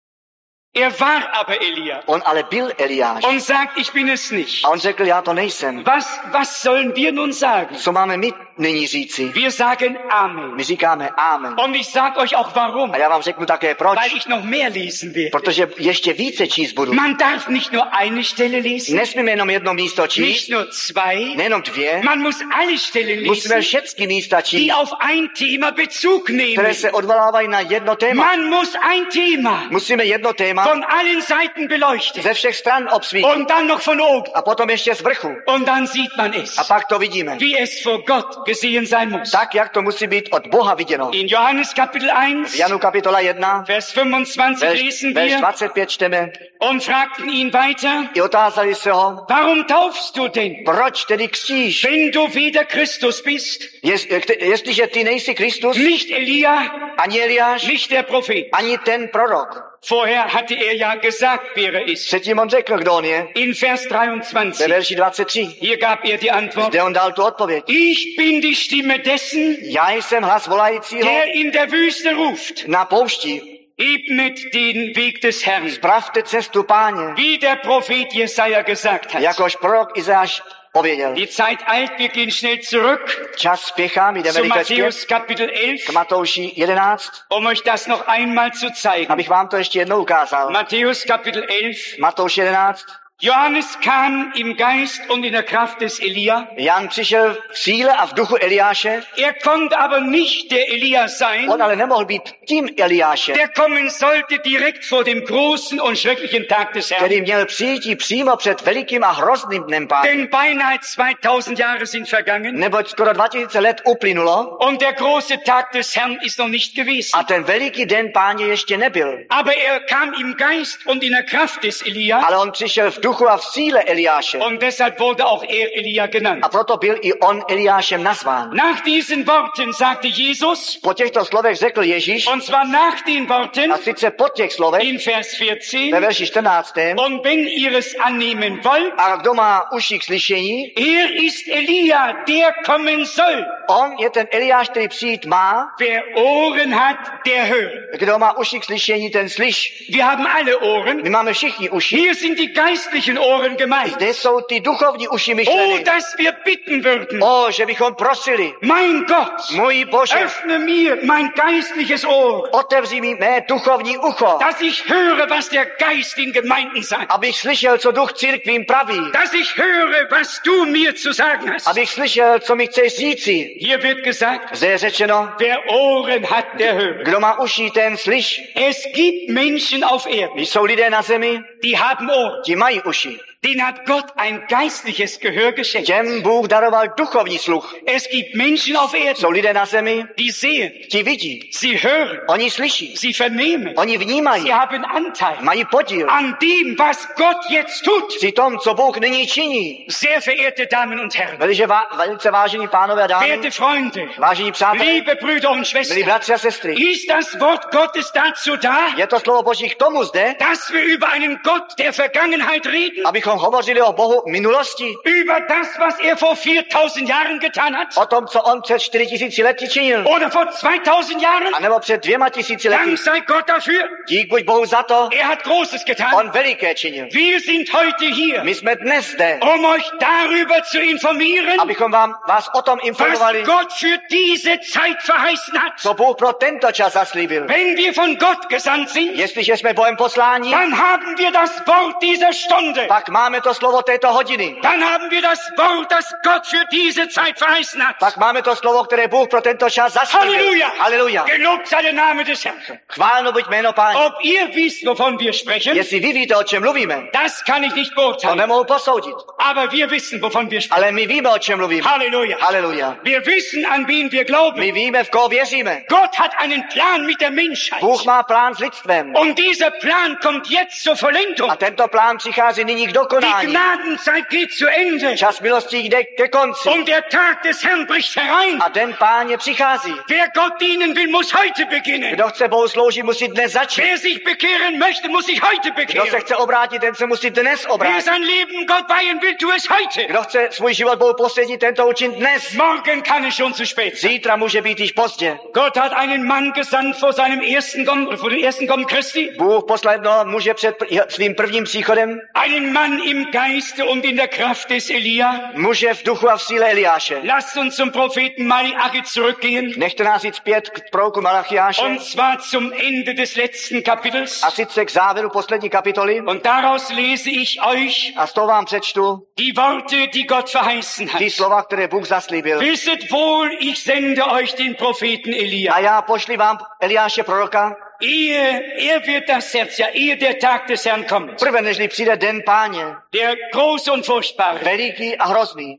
Er war aber Elia On ale byl Eliáš. und sagt, ich bin es nicht. A on řekl, já to nejsem. Was, was sollen wir nun sagen? Co máme my nyní říci? Wir sagen Amen. My říkáme amen. Und ich sag euch auch warum. A já vám řeknu také proč. Weil ich noch mehr lesen werde. Protože ještě více číst budu. Man darf nicht nur eine Stelle lesen, Nesmíme jenom jedno místo číst, nicht nur zwei. nejenom dvě. Man muss alle Stellen Musíme lesen, všechny místa číst, die auf ein Thema Bezug které nehmen. se odvolávají na jedno téma. Man muss ein Thema Musíme jedno téma von allen Seiten beleuchten ze všech stran obsvítit. und dann noch von oben. A potom ještě z vrchu. Und dann sieht man es, A pak to vidíme. wie es vor Gott gesehen sein muss. Tak, jak to musí být od Boha viděno. In Johannes Kapitel eins, V Janu kapitola jedna, Vers fünfundzwanzig verš, lesen verš wir dvacet pět čteme, und fragten ihn weiter, i otázali se ho, warum taufst du denn, proč tedy kříž? wenn du weder Christus bist, Jest, jestliže ty nejsi Kristus, nicht Elia, ani Eliáš, nicht der Prophet. ani ten prorok. Vorher hatte er ja gesagt, wer er ist. Předtím on řekl, kdo on je, In Vers ve dreiundzwanzig, verši dvacet tři, hier gab er die Antwort, kde on dal tu odpověď. ich bin die Stimme dessen, Já jsem hlas volajícího der in der Wüste ruft, na poušti, ebnet den Weg des Herrn, spravte cestu Páně, wie der Prophet Jesaja gesagt hat. jakož prorok Izáš pověděl. Die Zeit eilt, wir gehen schnell zurück Čas spěchá, my jdeme zu rychle zpět Matthäus Kapitel elf, k Matouši jedenáct, um euch das noch einmal zu zeigen. abych vám to ještě jednou ukázal. Matthäus Kapitel elf, Matouš jedenáct, Johannes kam im Geist und in der Kraft des Elia. Jan přišel v síle a v duchu Eliáše, Er konnte aber nicht der Elia sein, on ale nemohl být tím Eliášem, der kommen sollte direkt vor dem großen und schrecklichen Tag des Herrn. který měl přijít i přímo před velikým a hrozným dnem Páně. Denn beinahe zweitausend Jahre sind vergangen Neboť skoro dva tisíce let uplynulo und der große Tag des Herrn ist noch nicht gewesen. a ten veliký den Páně ještě nebyl. Aber er kam im Geist und in der Kraft des Elia Ale on přišel v duchu a v síle Eliáše. und deshalb wurde auch er Elia genannt. A proto byl i on Eliášem nazván. Nach diesen Worten sagte Jesus, Po těchto slovech řekl Ježíš, und zwar nach den Worten a sice po těch slovech, in Vers ve vierzehn, verši čtrnáctém, und wenn ihr es annehmen wollt, a kdo má uši k slyšení, er ist Elia, der kommen soll. on je ten Eliáš, který přijít má. Wer Ohren hat, der hört. Kdo má uši k slyšení, ten slyš. Wir haben alle Ohren. My máme všichni uši. Hier sind die geistlichen Ohren gemeint. Zde jsou ty duchovní uši Oh, myšleny. dass wir bitten würden. O, že bychom prosili, Mein Gott, můj Bože, öffne mir mein geistliches Ohr, otevři mi mé duchovní ucho, dass ich höre, was der Geist in Gemeinden sagt. abych slyšel, co duch církvím praví, Dass ich höre, was du mir zu sagen hast. abych slyšel, co mi chceš říci. Hier wird gesagt, Zde je řečeno, wer Ohren hat, der hört. kdo má uši, ten slyš. Es gibt Menschen auf Erden, Jsou lidé na zemi, die haben Ohren. ti mají uši. Denen hat Gott ein geistliches Gehör geschenkt. Těm Bůh daroval duchovní sluch. Es gibt Menschen auf Erden, Jsou lidé na zemi, die sehen, ti vidí, sie hören, oni slyší, sie vernehmen, oni vnímají, sie haben Anteil mají podíl an dem, was Gott jetzt tut. při tom, co Bůh nyní činí. Sehr verehrte Damen und Herren, Velice, vá, velice vážení pánové a dámy, verehrte Freunde, vážení přátelé, liebe Brüder und milí Schwestern, bratři a sestry, ist das Wort Gottes dazu da, je to slovo Boží k tomu zde, dass wir über einen Gott der Vergangenheit reden, abychom hovořili o Bohu minulosti, über das, was er vor viertausend Jahren getan hat, o tom, co on před čtyři tisíci lety činil, oder vor zweitausend Jahren? a nebo před dvěma tisíci lety. Dank sei Gott dafür. Dík buď Bohu za to, Er hat Großes getan. on veliké činil. Wir sind heute hier, My jsme dnes zde, um euch darüber zu informieren, abychom vám, vás o tom was informovali, Gott für diese Zeit verheißen hat. co Bůh pro tento čas zaslíbil. Wenn wir von Gott gesandt sind, Jestliže jsme Bohem posláni, dann haben wir das Wort dieser Stunde. pak máme to slovo této hodiny. Dann haben wir das Wort, das Gott für diese Zeit verheißen hat. Pak máme to slovo, které Bůh pro tento čas zaslíbil. Halleluja! Halleluja. Gelobt sei der Name des Herrn. Chválno buď jméno Páně. Ob ihr wisst, wovon wir sprechen, Jestli vy víte, o čem mluvíme, das kann ich nicht to beurteilen. nemohu posoudit. Aber wir wissen, wovon wir sprechen. Ale my víme, o čem mluvíme. Halleluja. Halleluja. Wir wissen, an wen wir glauben. My víme, v koho věříme. Gott hat einen Plan mit der Menschheit. Bůh má plán s lidstvem. Und dieser Plan kommt jetzt zur Vollendung. A tento plán přichází nyní k Die dokonání. Gnadenzeit geht zu Ende. Čas milosti jde ke konci. Und der Tag des Herrn bricht herein. A den Páně přichází. Wer Gott dienen will, muss heute beginnen. Kdo chce Bohu sloužit, musí dnes začít. Wer sich bekehren möchte, muss sich heute Kdo se bekehren. chce obrátit, ten se musí dnes Wer obrátit. sein Leben Gott weihen will, tu es heute. Kdo chce svůj život Bohu posvětit, ten to učin dnes. Morgen kann es schon zu spät sein. Zítra může být již pozdě. Gott hat einen Mann gesandt vor seinem ersten Kommen, vor dem ersten Kommen Christi. Bůh poslal jednoho muže před pr- svým prvním příchodem. Einen Mann im Geiste und in der Kraft des Elia. Muže v duchu a v síle Eliáše. Lasst uns zum Propheten Malachi zurückgehen. Nechte nás jít zpět k proroku Malachiáše. Und zwar zum Ende des letzten Kapitels. A sice k závěru poslední kapitoly. Und daraus lese ich euch A z toho vám přečtu die Worte, die Gott verheißen hat. ty slova, které Bůh zaslíbil. Wisset wohl, ich sende euch den Propheten Elia. A já pošli vám Eliáše proroka, Ehe er wird das Herz, ja, ehe der Tag des Herrn kommt. prve nežli přijde den Páně, Der große und furchtbare. veliký a hrozný.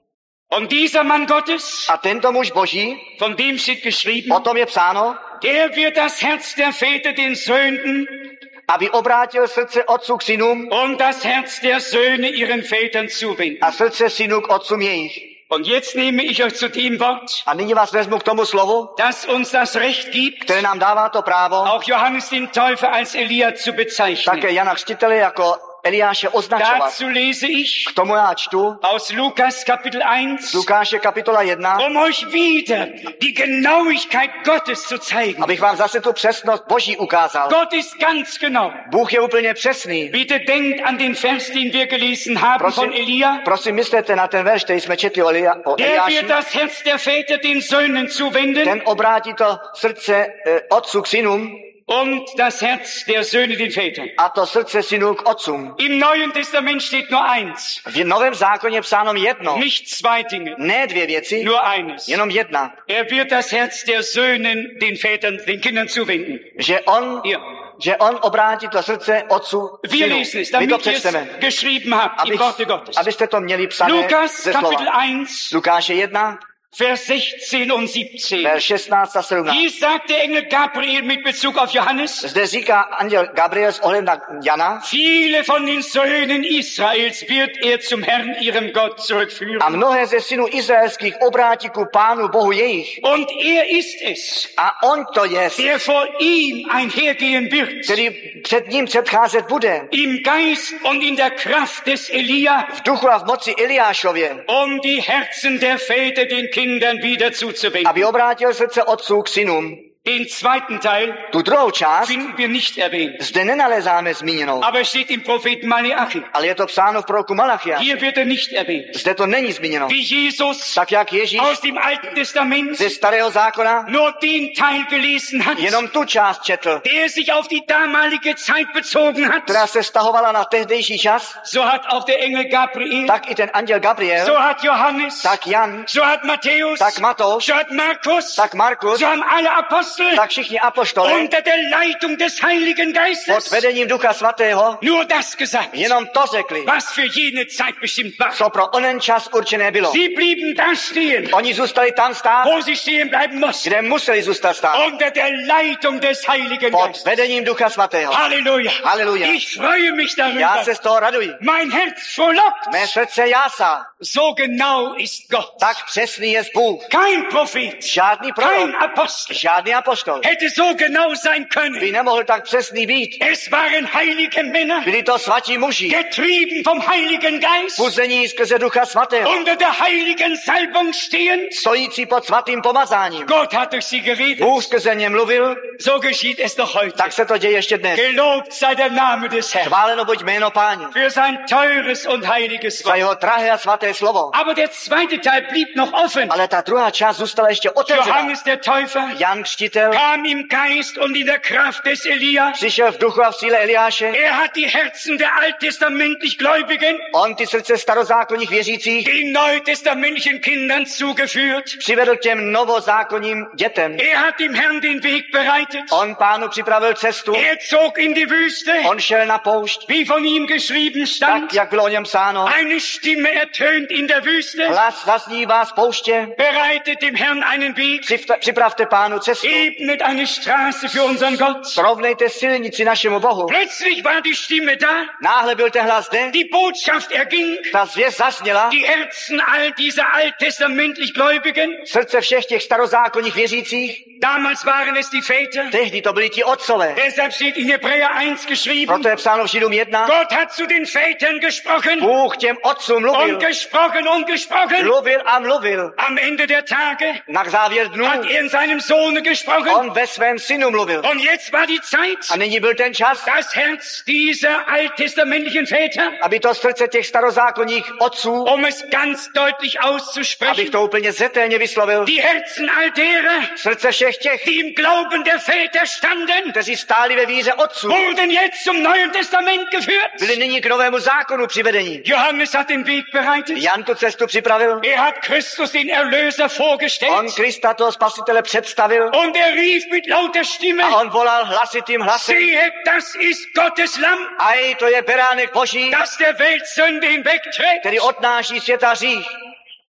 Und dieser Mann Gottes, A tento muž Boží, von dem steht geschrieben, o tom je psáno, der wird das Herz der Väter den Söhnen aby obrátil srdce otců k synům und das Herz der Söhne ihren Vätern zuwenden. a srdce synů k otcům jejich. Und jetzt nehme ich euch zu dem Wort, A nyní vás vezmu k tomu slovu, das uns das Recht gibt, které nám dává to právo, auch Johannes den Täufer als Elia zu bezeichnen. také Jana Křtitele jako Eliáše označovat. Dazu lese ich K tomu já čtu aus Lukas Kapitel eins, z Lukáše kapitola jedna, um euch wieder die Genauigkeit Gottes zu zeigen. abych vám zase tu přesnost Boží ukázal. Gott ist ganz genau. Bůh je úplně přesný. Bitte denkt an den Vers, den wir gelesen haben Prosím, von Elia. prosím, myslete na ten verš, který jsme četli o, Elia, o Der Eliáši. wird das Herz der Väter den Söhnen zuwenden Ten obrátí to srdce eh, otců k synům und das Herz der Söhne den Vätern. a to srdce synů k otcům. Im Neuen Testament steht nur eins, V Novém zákoně je psáno jedno, nicht zwei Dinge, ne dvě věci, nur eines. jenom jedna. Er wird das Herz der Söhnen den Vätern, den Kindern zuwenden. Že on, Hier. že on obrátí to srdce otců k Wir synům. lesen es, My to damit ihr es přečteme. geschrieben habt, im Abych, Worte Gottes. abyste to měli psané Lukas ze slova. Kapitel eins, Lukáše jedna, Vers sechzehn und siebzehn. verš šestnáct a sedmnáct. Hier sagt der Engel Gabriel mit Bezug auf Johannes, Zde říká anděl Gabriel s ohledem na Jana, viele von den Söhnen Israels wird er zum Herrn ihrem Gott zurückführen. a mnohé ze synů izraelských obrátí ku Pánu Bohu jejich. Und er ist es, A on to je, der vor ihm einhergehen wird, který před ním předcházet bude. im Geist und in der Kraft des Elia, V duchu a v moci Eliášově, um die Herzen der Väter den Kindern wieder zuzuwenden. aby obrátil srdce otců k synům. Den zweiten Teil Tu druhou část finden wir nicht erwähnt, zde nenalezáme zmíněnou, aber steht im Propheten Malachi. ale je to psáno v proroku Malachia. Hier wird er nicht erwähnt. Zde to není zmíněno. Wie Jesus Tak jak Ježíš aus dem Alten Testament ze starého zákona nur den Teil gelesen hat, jenom tu část četl, der sich auf die damalige Zeit bezogen hat, která se stahovala na tehdejší čas, so hat auch der Engel Gabriel, tak i ten anděl Gabriel, so hat Johannes, tak Jan, so hat Matthäus, tak Matouš, so hat Markus, tak Markus, so haben alle Apostel tak všichni apoštole unter der Leitung des Heiligen pod Geistes vedením Ducha Svatého nur das gesagt, jenom to řekli, was für jene Zeit bestimmt war. co pro onen čas určené bylo. Sie blieben da stehen, Oni zůstali tam stát, wo sie stehen bleiben mussten, kde museli zůstat stát, unter der Leitung des Heiligen pod Geistes. vedením Ducha Svatého. Halleluja. Halleluja. Ich freue mich Já darüber. se z toho raduji. Mein Herz frohlockt. Mé srdce jásá. So genau ist Gott. Tak přesný je Bůh. Kein Prophet, Žádný kein prorok, Apostel žádný apoštol hätte so genau sein by können. nemohl tak přesný být. Es waren heilige Männer, Byli to svatí muži, getrieben vom Heiligen Geist, puzení skrze Ducha Svatého, unter der heiligen Salbung stehend. stojící pod svatým pomazáním. Gott hat durch sie geredet. Bůh skrze ně mluvil, So geschieht es noch heute. tak se to děje ještě dnes. Gelobt sei der Name des Herrn Chváleno buď jméno Páně für sein teures und heiliges za Wort. jeho drahé a svaté slovo. Aber der zweite Teil blieb noch offen. Ale ta druhá část zůstala ještě otevřená. Johannes der Täufer Jan Křtitel kam im Geist und in der Kraft des Elia. přišel v duchu a v síle Eliáše. Er hat die Herzen der alttestamentlich Gläubigen On ty srdce starozákonních věřících den neutestamentlichen Kindern zugeführt. přivedl k těm novozákonním dětem. Er hat dem Herrn den Weg bereitet. On Pánu připravil cestu. Er zog in die Wüste, On šel na poušť, wie von ihm geschrieben stand. tak jak bylo o něm psáno. Eine Stimme ertönt in der Wüste, Hlas zaznívá z pouště. bereitet dem Herrn einen Weg, Přivte- Připravte Pánu cestu. ebnet eine Straße für unseren Gott. Srovnejte silnici našemu Bohu. Plötzlich war die Stimme da, Náhle byl ten hlas zde. die Botschaft erging, Ta zvěst zasněla. die Herzen all dieser alttestamentlich Gläubigen, Srdce všech těch starozákonních věřících. damals waren es die Väter, Tehdy to byli ti otcové. deshalb steht in Hebräer eins geschrieben, Proto je psáno v Židům jedna. Gott hat zu den Vätern gesprochen Bůh těm otcům mluvil. und gesprochen und gesprochen. Mluvil a mluvil. Am Ende der Tage Na závěr dnů hat er in seinem Sohne gesprochen. on ve svém synu mluvil. Und jetzt war die Zeit, A nyní byl ten čas, das Herz dieser alttestamentlichen Väter, aby to srdce těch starozákonních otců, um es ganz deutlich abych auszusprechen, to úplně zetelně vyslovil, die Herzen all derer, srdce všech těch, die im Glauben der Väter standen, kteří stáli ve víře otců, wurden jetzt zum Neuen Testament geführt. byli nyní k novému zákonu přivedení. Johannes hat den Weg bereitet. Jan tu cestu připravil, Er hat Christus den Erlöser on vorgestellt. Krista toho spasitele představil Und er rief mit lauter Stimme, a on volal hlasitým hlasem. siehe, das ist Gottes Lamm, Aj, to je beránek Boží, das der Welt Sünde hinwegträgt. který odnáší světa hřích.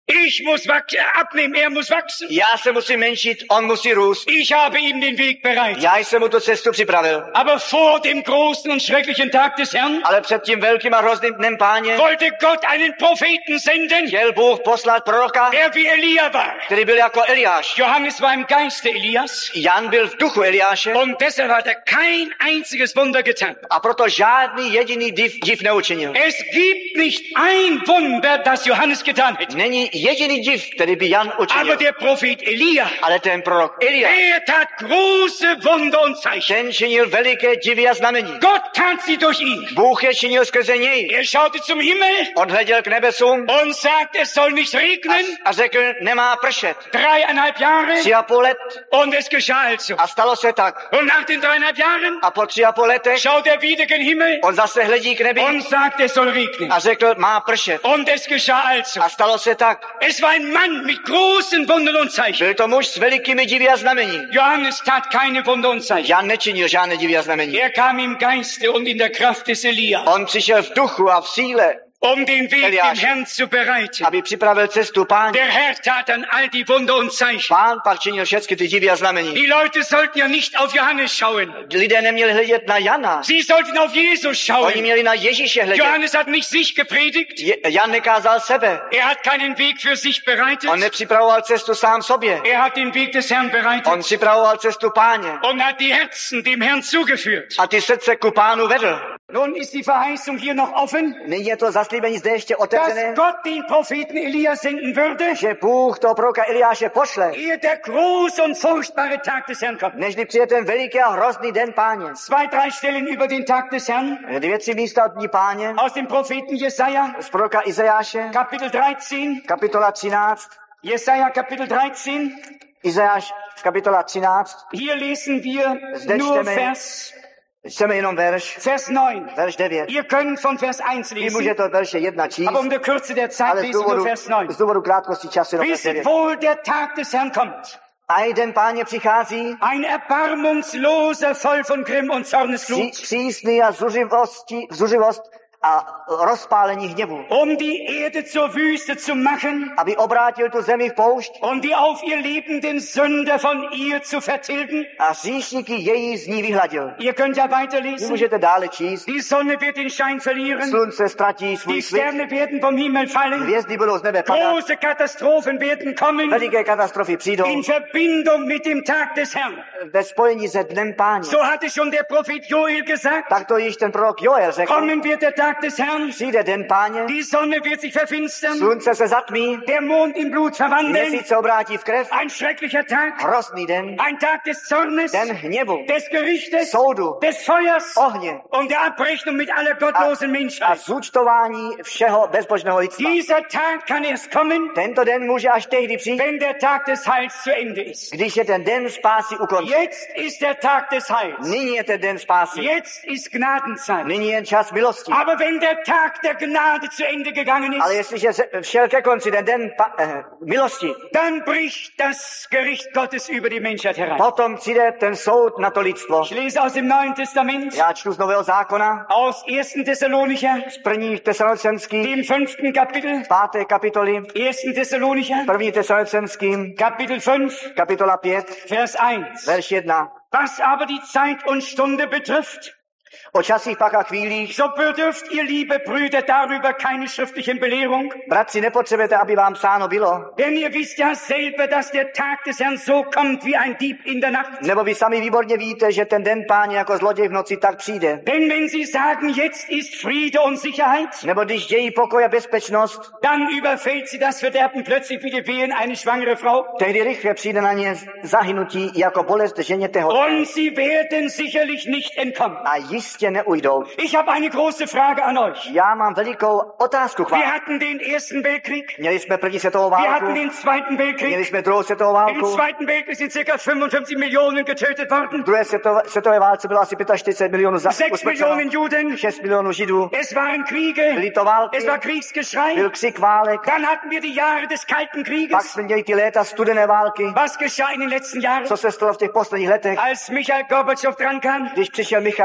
Ich muss abnehmen, er muss wachsen. Já se musím menšit, on musí růst. Ich habe ihm den Weg bereitet. Já jsem mu tu cestu připravil. Aber vor dem großen und schrecklichen Tag des Herrn Ale před tím velkým a hrozným dnem Páně wollte Gott einen Propheten senden, chtěl Bůh poslat proroka, der wie Elia war. který byl jako Eliáš. Johannes war im Geiste Elias. Jan byl v duchu Eliáše. Und deshalb hat er kein einziges Wunder getan. A proto žádný jediný div, div neučinil. Es gibt nicht ein Wunder, das Johannes getan hat. Není jediný div, který by Jan učinil. Aber der Prophet Elia, Ale ten prorok Elia, er tat große Wunder und Zeichen. ten činil veliké divy a znamení. Gott tat sie durch ihn. Bůh je činil skrze něj. Er schaute zum Himmel On hleděl k nebesům und sagt, es soll nicht regnen. a řekl, nemá pršet. Dreieinhalb Jahre Tři a půl let und es geschah also. a stalo se tak. Und nach den dreieinhalb Jahren A po tři a půl letech schaut er wieder gen Himmel on zase hledí k nebi und sagt, es soll regnen. a řekl, má pršet. Und es geschah also. A stalo se tak. Es war ein Mann mit großen Wundern und Zeichen. Byl to muž s velikými divy a znamení. Johannes tat keine Wunder und Zeichen. Jan nečinil žádné divy a znamení. Er kam im Geiste und in der Kraft des Elia, On přišel v duchu a v síle, um den Weg Elias, dem Herrn zu bereiten. aby připravil cestu Páně. Der Herr tat dann all die Wunder und Zeichen. Pán pak činil všechny ty divy a znamení. Die Leute sollten ja nicht auf Johannes schauen. Lidé neměli hledět na Jana. Sie sollten auf Jesus Oni schauen. měli na Ježíše hledět. Johannes hat nicht sich gepredigt. Je, Jan nekázal sebe. Er hat keinen Weg für sich bereitet. On nepřipravoval cestu sám sobě. Er hat den Weg des Herrn On bereitet připravoval cestu Páně. und hat die Herzen dem Herrn zugeführt. A ty srdce ku Pánu vedl. Nun ist die Verheißung hier noch offen, Nyní je to zaslíbení zde ještě dass otevřené, Gott den Propheten Elia senden würde, že Bůh toho proroka Eliáše pošle, ehe der große und furchtbare Tag des Herrn kommt. než přijde ten veliký a hrozný den Páně. Zwei, drei Stellen über den Tag des Herrn Dvě, tři místa od dní Páně, aus dem Propheten Jesaja, z proroka Izajáše, Kapitel dreizehn. kapitola třináct, Jesaja, Kapitel dreizehn. Izajáš, kapitola třináct, Hier lesen wir Zde nur čteme Vers, čteme jenom verš, Vers neun. verš devět. Ihr könnt von Vers eins Vy lesen, můžete od verše jedna číst, aber um der Kürze der Zeit ale z lesen wir důvodu, Vers neun. z důvodu krátkosti času jenom verš Wisset devět. wohl, der Tag des Herrn kommt. A i den Páně přichází, Ein erbarmungsloser, voll von Grimm und pří, Zornesflut, přísný a zuřivosti, zuřivost a rozpálení hněvu, um die Erde zur Wüste zu machen aby obrátil tu zemi v poušť und die auf ihr lebenden Sünder von ihr zu vertilgen. a hříšníky její z ní vyhladil. Ihr könnt ja Vy weiterlesen. můžete dále číst. Die Sonne wird den Schein verlieren, Slunce ztratí svůj die svit, Sterne werden vom Himmel fallen, hvězdy budou z nebe padat, große Katastrophen werden kommen veliké katastrofy přijdou in Verbindung mit dem Tag des Herrn. ve spojení se dnem Páně. So hatte schon der Prophet Joel gesagt, Tak to již ten prorok Joel řekl. kommen wird der Tag des Herrn, Přijde den Páně, die Sonne wird sich verfinstern, slunce se zatmí, der Mond in Blut verwandeln, měsíc se obrátí v krev, ein schrecklicher Tag, hrozný den, ein Tag des Zornes, den hněvu, des Gerichtes, soudu, des Feuers ohně und der Abrechnung mit aller gottlosen a Menschheit. zúčtování všeho bezbožného lidstva. Dieser Tag kann erst kommen, Tento den může až tehdy přijít, wenn der Tag des Heils zu Ende ist. když je ten den spásy u konce. Jetzt ist der Tag des Heils. Nyní je ten den spásy. Jetzt ist Gnadenzeit. Nyní je čas milosti. Aber wenn der Tag der Gnade zu Ende gegangen Ale ist, jestliže se všel ke konci ten den pa, eh, milosti, dann bricht das Gericht Gottes über die Menschheit herein. potom přijde ten soud na to lidstvo. Ich lese aus dem Neuen Testament, Já čtu z Nového zákona, aus ersten Thessalonicher, z prvních tesalonicenských, dem fünften Kapitel, páté kapitoly, ersten Thessalonicher, první tesalonicenským, Kapitel fünf, kapitola pět, Vers eins. verš jedna. Was aber die Zeit und Stunde betrifft, O časích pak a chvílích, so bedürft ihr, liebe Brüder, darüber keine schriftlichen Belehrung, bratři, nepotřebujete, aby vám psáno bylo, denn ihr wisst ja selber, dass der Tag des Herrn so kommt wie ein Dieb in der Nacht. nebo vy sami výborně víte, že ten den Páně jako zloděj v noci tak přijde. Denn wenn sie sagen, jetzt ist Friede und Sicherheit, Nebo když dějí pokoj a bezpečnost, dann überfällt sie das Verderben plötzlich wie die Wehen eine schwangere Frau. tehdy rychle přijde na ně zahynutí jako bolest ženě těhotné. Und sie werden sicherlich nicht entkommen. A jistě neujdou. Ich habe eine große Frage an euch. Já mám velikou otázku k Wir vám. hatten den Ersten Weltkrieg, Měli jsme první světovou wir hatten válku, den Zweiten měli Weltkrieg. jsme druhou světovou Im válku, Zweiten Weltkrieg sind circa fünfundfünfzig Millionen getötet worden. v druhé světové, světové válce bylo asi čtyřicet pět milionů za, Sechs usmrceno, Millionen Juden. šest milionů Židů, Es waren Kriege. byly to války, Es war Kriegsgeschrei. byl křik válek, Dann hatten wir die Jahre des Kalten pak Krieges. jsme měli ty léta studené války. Was geschah in den letzten Jahren? Co se stalo v těch posledních letech, Als Michail Gorbatschow drankam, když přišel Michail Gorbačov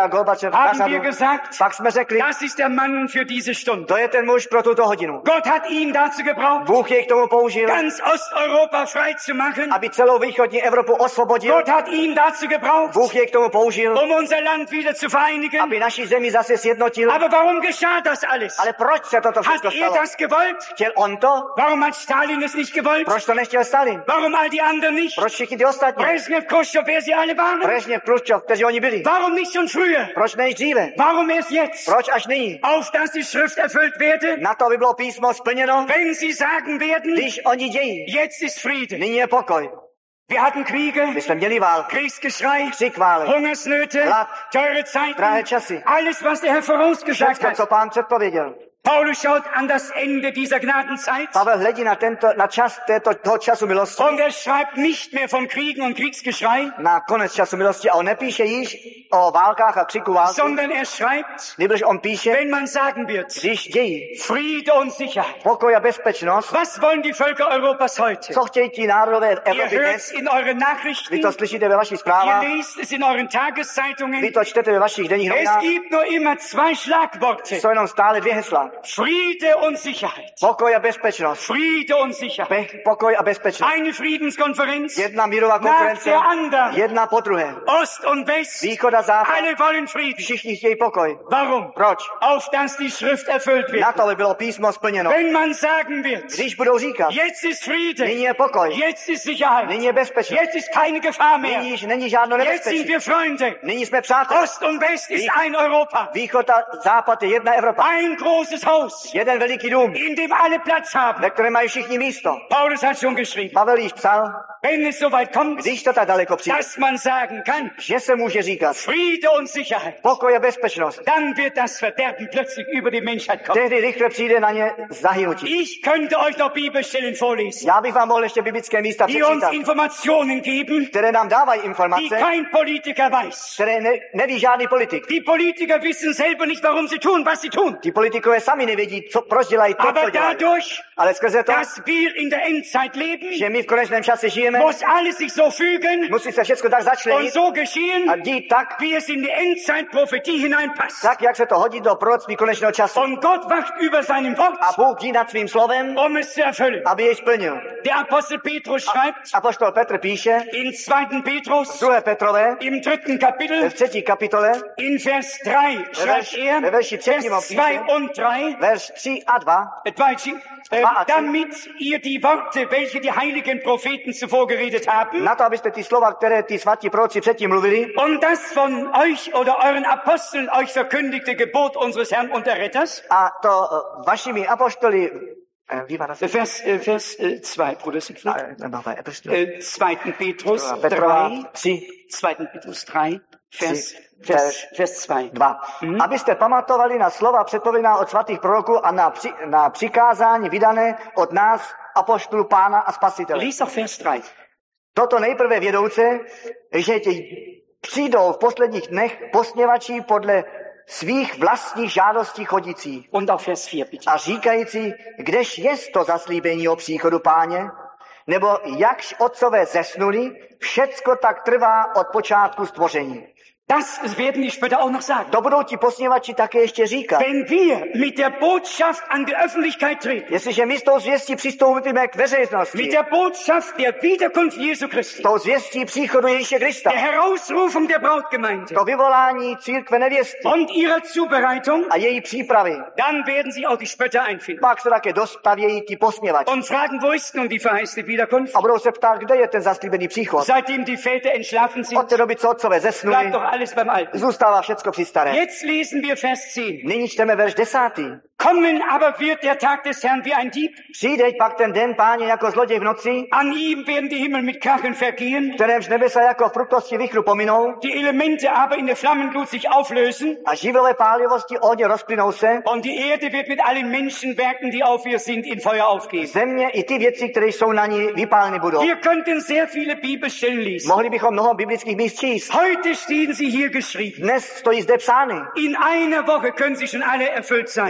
uprostřed haben nasadu. wir gesagt, Pak jsme řekli, das ist der Mann für diese Stunde. to je ten muž pro tuto hodinu. Gott hat ihn dazu gebraucht, Bůh jej k tomu použil, ganz Osteuropa frei zu machen. aby celou východní Evropu osvobodil. Gott hat ihn dazu gebraucht, Bůh jej k tomu použil, um unser Land wieder zu vereinigen. aby naši zemi zase sjednotil. Aber warum geschah das alles? Ale proč se toto Hat všechno er stalo? das gewollt? Chtěl on to? Warum hat Stalin es nicht gewollt? Proč to nechtěl Stalin? Warum all die anderen nicht? Proč všichni ty ostatní? Brezhnev, Khrushchev, wer sie alle waren? Brežněv, Chruščov, kteří oni byli. Warum nicht schon früher? Proč než dříve? Warum erst jetzt? Proč až nyní? Auf dass die Schrift erfüllt werde? Na to by bylo písmo splněno, Wenn sie sagen werden, když oni dějí. jetzt ist Friede. Nyní je pokoj. Wir hatten Kriege, My jsme měli války, Kriegsgeschrei, křik válek, Hungersnöte, Hlad, teure Zeiten, drahé časy. alles, was der Herr vorausgesagt Všechno, hat. co Pán předpověděl. Paulus schaut an das Ende dieser Gnadenzeit Pavel hledí na, tento, na čas této, toho času milosti, und er schreibt nicht mehr von Kriegen und Kriegsgeschrei, na konec času milosti, a on nepíše již o válkách a křiku války, sondern er schreibt, nýbrž on píše, wenn man sagen wird, když dějí Friede und Sicherheit. pokoj a bezpečnost. Was wollen die Völker Europas heute? Co chtějí ti národové Ihr Evropy hört dnes? es in euren Vy Nachrichten, to slyšíte ve vašich zprávách, ihr lest es in euren Tageszeitungen. vy to čtete ve vašich denních Es novinách, gibt nur immer zwei Schlagworte. jsou jenom stále dvě hesla. Friede und Sicherheit. Pokoj a bezpečnost. Friede und Sicherheit. Pe- pokoj a bezpečnost. Eine Friedenskonferenz Jedna mírová nach konference, der anderen. jedna po druhé. Ost und West. Východ a západ, Alle wollen Frieden. všichni chtějí pokoj. Warum? Proč? Auf dass die Schrift erfüllt Na wird. to by bylo písmo splněno. Wenn man sagen wird, Když budou říkat, jetzt ist Friede, nyní je pokoj, jetzt ist Sicherheit, nyní je bezpečnost, jetzt ist keine Gefahr nyní mehr, již není žádné jetzt sind nebezpečí, wir Freunde. nyní jsme přátelé. Ost und West ist ein Europa. Východ a západ je jedna Evropa. Ein großes Haus, Jeden veliký dům, in dem alle Platz haben. ve kterém mají všichni místo. Paulus hat schon geschrieben, Pavel již psal, wenn es soweit kommt, když to tak daleko přijde, dass man sagen kann, že se může říkat Friede und Sicherheit, pokoj a bezpečnost. dann wird das Verderben plötzlich über die Menschheit kommen. Tehdy rychle přijde na ně zahynutí. Ich könnte euch noch Bibelstellen vorlesen, Já bych vám mohl ještě biblické místa die uns přečítat, Informationen geben, které nám dávají die informace, kein Politiker weiß. které ne, neví žádný politik. Die Politiker wissen selber nicht, warum sie tun, was sie tun. Ti politikové sami nevědí, co, proč dělají to, co Aber dělají. dadurch, Ale skrze to, dass wir in der Endzeit leben, že my v konečném čase žijeme, muss alles sich so fügen musí se všechno tak und začlenit so geschehen, a dít tak, wie es in die Endzeit-Prophetie hineinpasst. tak, jak se to hodí do proroctví konečného času. Und Gott wacht über seinem Wort, A Bůh jí nad svým slovem, um es zu erfüllen. aby jej splnil. Der Apostel Petrus schreibt Apoštol Petr píše in zweiten Petrus, druhé Petrové, im dritten v Kapitel, třetí kapitole, in Vers drei schreibt er, ve verši třetím Vers zwei opíše, und drei, verš tři a dva, Deutsche, äh, Zwei und drei. damit ihr die Worte, welche die heiligen Propheten zuvor geredet haben, na to, abyste ty slova, které ty svatí proroci předtím mluvili, und das von euch oder euren Aposteln euch verkündigte Gebot unseres Herrn und Erretters, a to uh, vašimi apoštoly, uh, wie war das? Vers, äh, Vers äh, zwei, Bruder Siegfried, Uh, äh, zweiten Petrus Petrova drei, tři, zweiten Petrus drei, Vers, tři, Vers, Vers zwei. dva. Mhm. Abyste pamatovali na slova předpovědná od svatých proroků a na, při, na přikázání vydané od nás, apoštolů Pána a Spasitele. Lies auch Vers drei. Toto nejprve vědouce, že ti přijdou v posledních dnech posměvači podle svých vlastních žádostí chodící Und auch Vers vier, bitte. a říkající, kdež jest to zaslíbení o příchodu Páně, nebo jakž otcové zesnuli, všecko tak trvá od počátku stvoření. Das werden die später auch noch sagen. To budou ti posměvači také ještě říkat. Wenn wir mit der Botschaft an die Öffentlichkeit treten, Jestliže my s tou zvěstí přistoupíme k mit veřejnosti, der Botschaft der Wiederkunft Jesu Christi, s tou zvěstí příchodu Ježíše Krista, der Herausrufung der Brautgemeinde to vyvolání církve nevěsty und ihrer Zubereitung, a její přípravy, dann werden sie auch die Spötter einfinden pak se také dostavějí ti posměvači und fragen, wo ist nun die verheißte Wiederkunft? a budou se ptát, kde je ten zaslíbený příchod. Seitdem die Väter entschlafen Od sind, té doby, co otcové zesnuli, bleibt doch alles beim Alten. zůstává všecko při staré. Jetzt lesen wir Vers zehn. Nyní čteme verš desátý. Kommen aber wird der Tag des Herrn wie ein Dieb. Přijde pak ten den Páně jako zloděj v noci, An ihm werden die Himmel mit Krachen vergehen, kterémž nebesa jako v prudkosti vichru pominou die Elemente aber in der Flammenglut sich auflösen a živlové pálivosti ohně rozplynou se, und die Erde wird mit allen Menschenwerken, die auf ihr sind, in Feuer aufgehen. země i ty věci, které jsou na ní, vypáleny budou. Wir könnten sehr viele Bibelstellen lesen. Mohli bychom mnoho biblických míst číst. Heute stehen sie hier geschrieben. Dnes stojí zde psány. In einer Woche können sie schon alle erfüllt V sein. jednom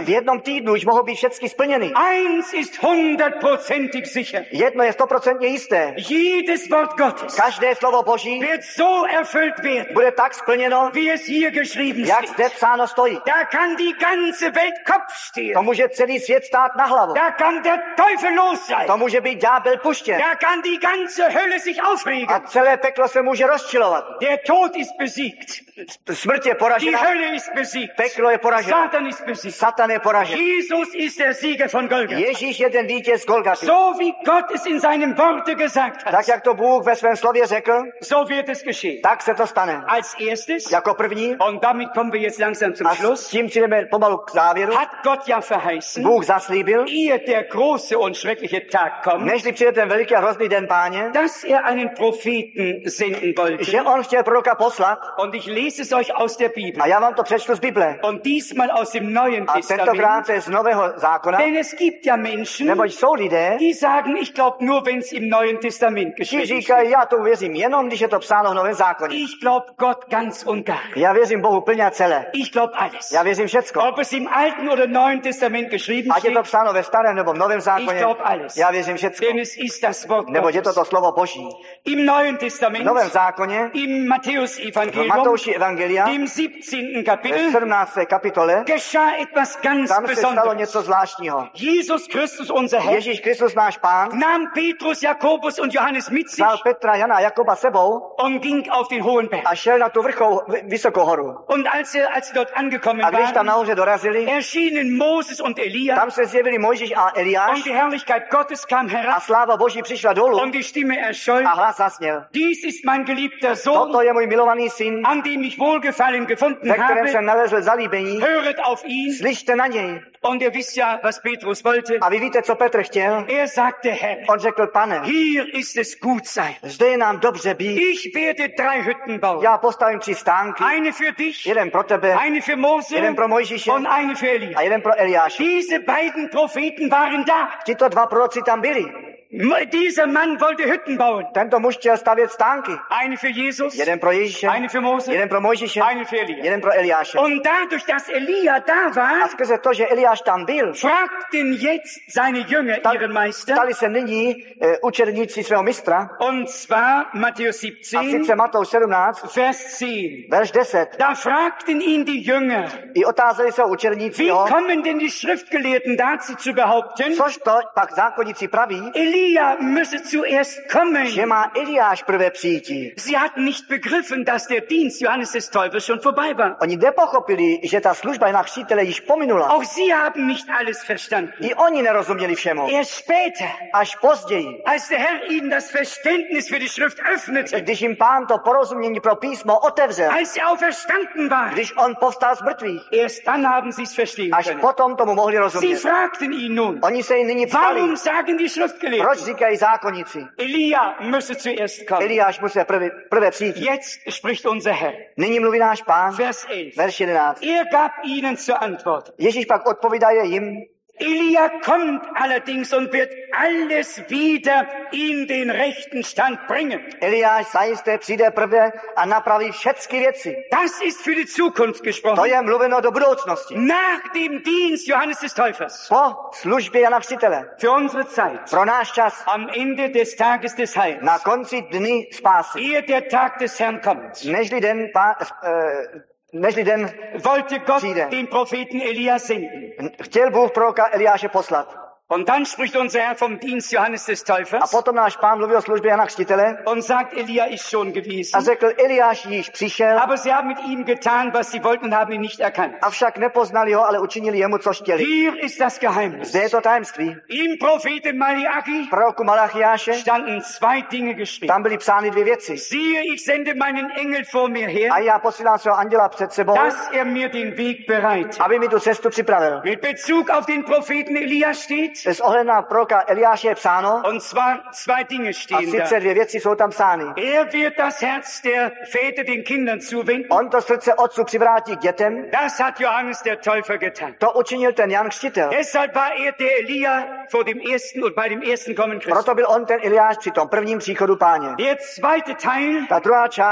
týdnu už mohou být všechny splněny. Eins ist hundertprozentig sicher. Jedno je stoprocentně jisté. Jedes Wort Gottes Každé slovo Boží wird so erfüllt werden, bude tak splněno, wie es hier geschrieben jak zde steht. psáno stojí. Da kann die ganze Welt Kopf stehen. To může celý svět stát na hlavu. Da kann der Teufel los sein. To může být ďábel puštěn. Da kann die ganze Hölle sich A aufregen. celé peklo se může rozčilovat. Der Tod ist besiegt. Smrt je Die poražena, Hölle ist besiegt. peklo je poraženo, Satan ist besiegt. Satan je poražen. Jesus ist der Sieger von Golgatha. Ježíš je ten vítěz Golgaty. So wie Gott es in seinem Worte gesagt hat, Tak jak to Bůh ve svém slově řekl, so wird es geschehen. tak se to stane. Als erstes, Jako první, und damit kommen wir jetzt langsam zum a s Schluss, tím přijdeme pomalu k závěru, hat Gott ja verheißen, Bůh zaslíbil, ehe der große und schreckliche Tag kommt, nežli přijde ten veliký a hrozný den Páně, dass er einen Propheten senden wollte. že on chtěl proroka poslat. Und ich lese es euch aus der Bibel. A já vám to přečtu z Bible. Und diesmal aus dem Neuen A tentokrát Testament. z Nového zákona, Denn es gibt ja Menschen, neboť jsou lidé, die sagen, ich glaube nur, wenn es im Neuen Testament ti geschrieben steht. říkají, já to věřím jenom, když je to psáno v Novém zákoně. Ich glaube Gott ganz und gar. Já věřím Bohu plně a celé. Ich glaube alles. Já věřím všecko. Ob es im Alten oder Neuen Testament geschrieben Ať je to steht, psáno ve starém nebo v Novém ich zákoně, glaube alles. já věřím všecko. Denn es ist das Wort Neboť je to Gottes. to slovo Boží. Im Neuen V Testament, Novém zákoně, im Matthäus v Evangelium, Matouši Evangelia, dem siebzehnten ve Kapitel, sedmnácté kapitole, geschah etwas ganz tam se stalo Besonderes. něco zvláštního. Jesus Christus, unser Herr, Ježíš Kristus, náš Pán, nahm Petrus, Jakobus und Johannes mit sich vzal Petra, Jana a Jakoba sebou und ging auf den hohen Berg. a šel na tu vrchou, vysokou horu. Und als er, als sie dort angekommen A když tam waren, nahoře dorazili, erschienen Moses und Elia tam se zjevili Mojžíš a Eliáš und die Herrlichkeit Gottes kam a herab sláva Boží přišla dolů und die Stimme erscholl. a hlas zasněl. Dies ist mein geliebter Sohn, Toto je můj milovaný syn, an dem ich Wohlgefallen gefunden ve kterém habe. jsem nalezl zalíbení. Höret auf ihn. Slyšte na něj. Und ihr wisst ja, was Petrus wollte. A vy víte, co Petr chtěl? Er sagte, Herr, On řekl, pane, hier ist es gut sein. zde je nám dobře být. Ich werde drei Hütten bauen. Já postavím tři stánky. Eine für dich, Jeden pro tebe eine für Mose jeden pro Mojžíše und eine für Elia. a jeden pro Eliáše. Diese beiden Propheten waren da. Tito dva proroci tam byli. M- Dieser Mann wollte Hütten bauen. Tento muž chtěl stavět stánky. Eine für Jesus, Jeden pro Ježíše, eine für Mose, jeden pro Mojžíše, eine für Elia. jeden pro Eliáše. Und dadurch, dass Elia da A war, skrze to, že Eliáš tam byl, fragten jetzt seine Jünger sta- ihren Meister. stali se nyní e, učedníci svého mistra. Und zwar Matthäus A siebzehn, sice Matouš sedmnáct, Vers zehn. verš deset. Da fragten ihn die Jünger, I otázali se učedníci, wie jo, kommen denn die Schriftgelehrten dazu zu behaupten, což to pak zákonníci praví, Elia müsse zuerst kommen? že má Eliáš prvé přijítí. Sie hatten nicht begriffen, dass der Dienst Johannes des Täufers schon vorbei war. Oni nepochopili, že ta služba Jana Křtitele již pominula. Auch sie haben nicht alles verstanden. I oni nerozuměli všemu. Erst später, Až později, als der Herr ihnen das Verständnis für die Schrift öffnete, když jim Pán to porozumění pro písmo otevřel, als sie auferstanden war, když on povstal z mrtvých, erst dann haben sie es verstehen až können. potom tomu mohli Sie rozumět. fragten ihn nun, Oni se jí nyní ptali, warum sagen die Schriftgelehrten, proč říkají zákonníci. Elia müsse zuerst kommen? Eliáš musel prvé, prvé přijít. Jetzt spricht unser Herr. Nyní mluví náš Pán, Vers elf. verš jedenáct. Er gab ihnen zur Antwort, Ježíš pak odpovídá jim, Elia kommt allerdings und wird alles wieder in den rechten Stand bringen. Eliáš zajisté přijde prvé a napraví všechny věci. Das ist für die Zukunft To gesprochen. je mluveno do budoucnosti. Nach dem Dienst Johannes des Täufers. Po službě Jana Křtitele. Für unsere Zeit. Pro náš čas. Am Ende des Tages des Heils. Na konci dny spásy. Ehe der Tag des Herrn kommt. Nežli den, pá, eh, nežli den Wollte Gott Přijde. den Propheten Elia senden. chtěl Bůh proroka Eliáše poslat. Und dann spricht unser Herr vom Dienst Johannes des A Täufers potom náš Pán mluví o službě Jana Křtitele und sagt, Elia ist schon a gewesen. řekl, Eliáš již přišel, Aber sie haben mit ihm getan, was sie wollten und haben ihn nicht erkannt. avšak nepoznali ho, ale učinili jemu, co chtěli. Hier ist das Geheimnis. Zde je to tajemství. Im Propheten Malachi Proroku Malachiáše standen zwei Dinge geschrieben. tam byly psány dvě věci. Siehe, ich sende meinen Engel vor mir A her, já posílám svého anděla před sebou, dass er mir den Weg bereitet. aby mi tu cestu připravil. Mit Bezug auf den Propheten Elia steht, S ohledem na proroka Eliáše je psáno, und zwar zwei Dinge a stehen sice da. dvě věci jsou tam psány. Er wird das Herz der Väter den Kindern zuwenden. On to srdce otců přivrátí k dětem, Das hat Johannes der Täufer getan. to učinil ten Jan Křtitel. Deshalb war er der Elia vor dem ersten und bei dem ersten Kommen Christi. Proto byl on ten Eliáš při tom prvním příchodu Páně. Der zweite Teil Ta druhá část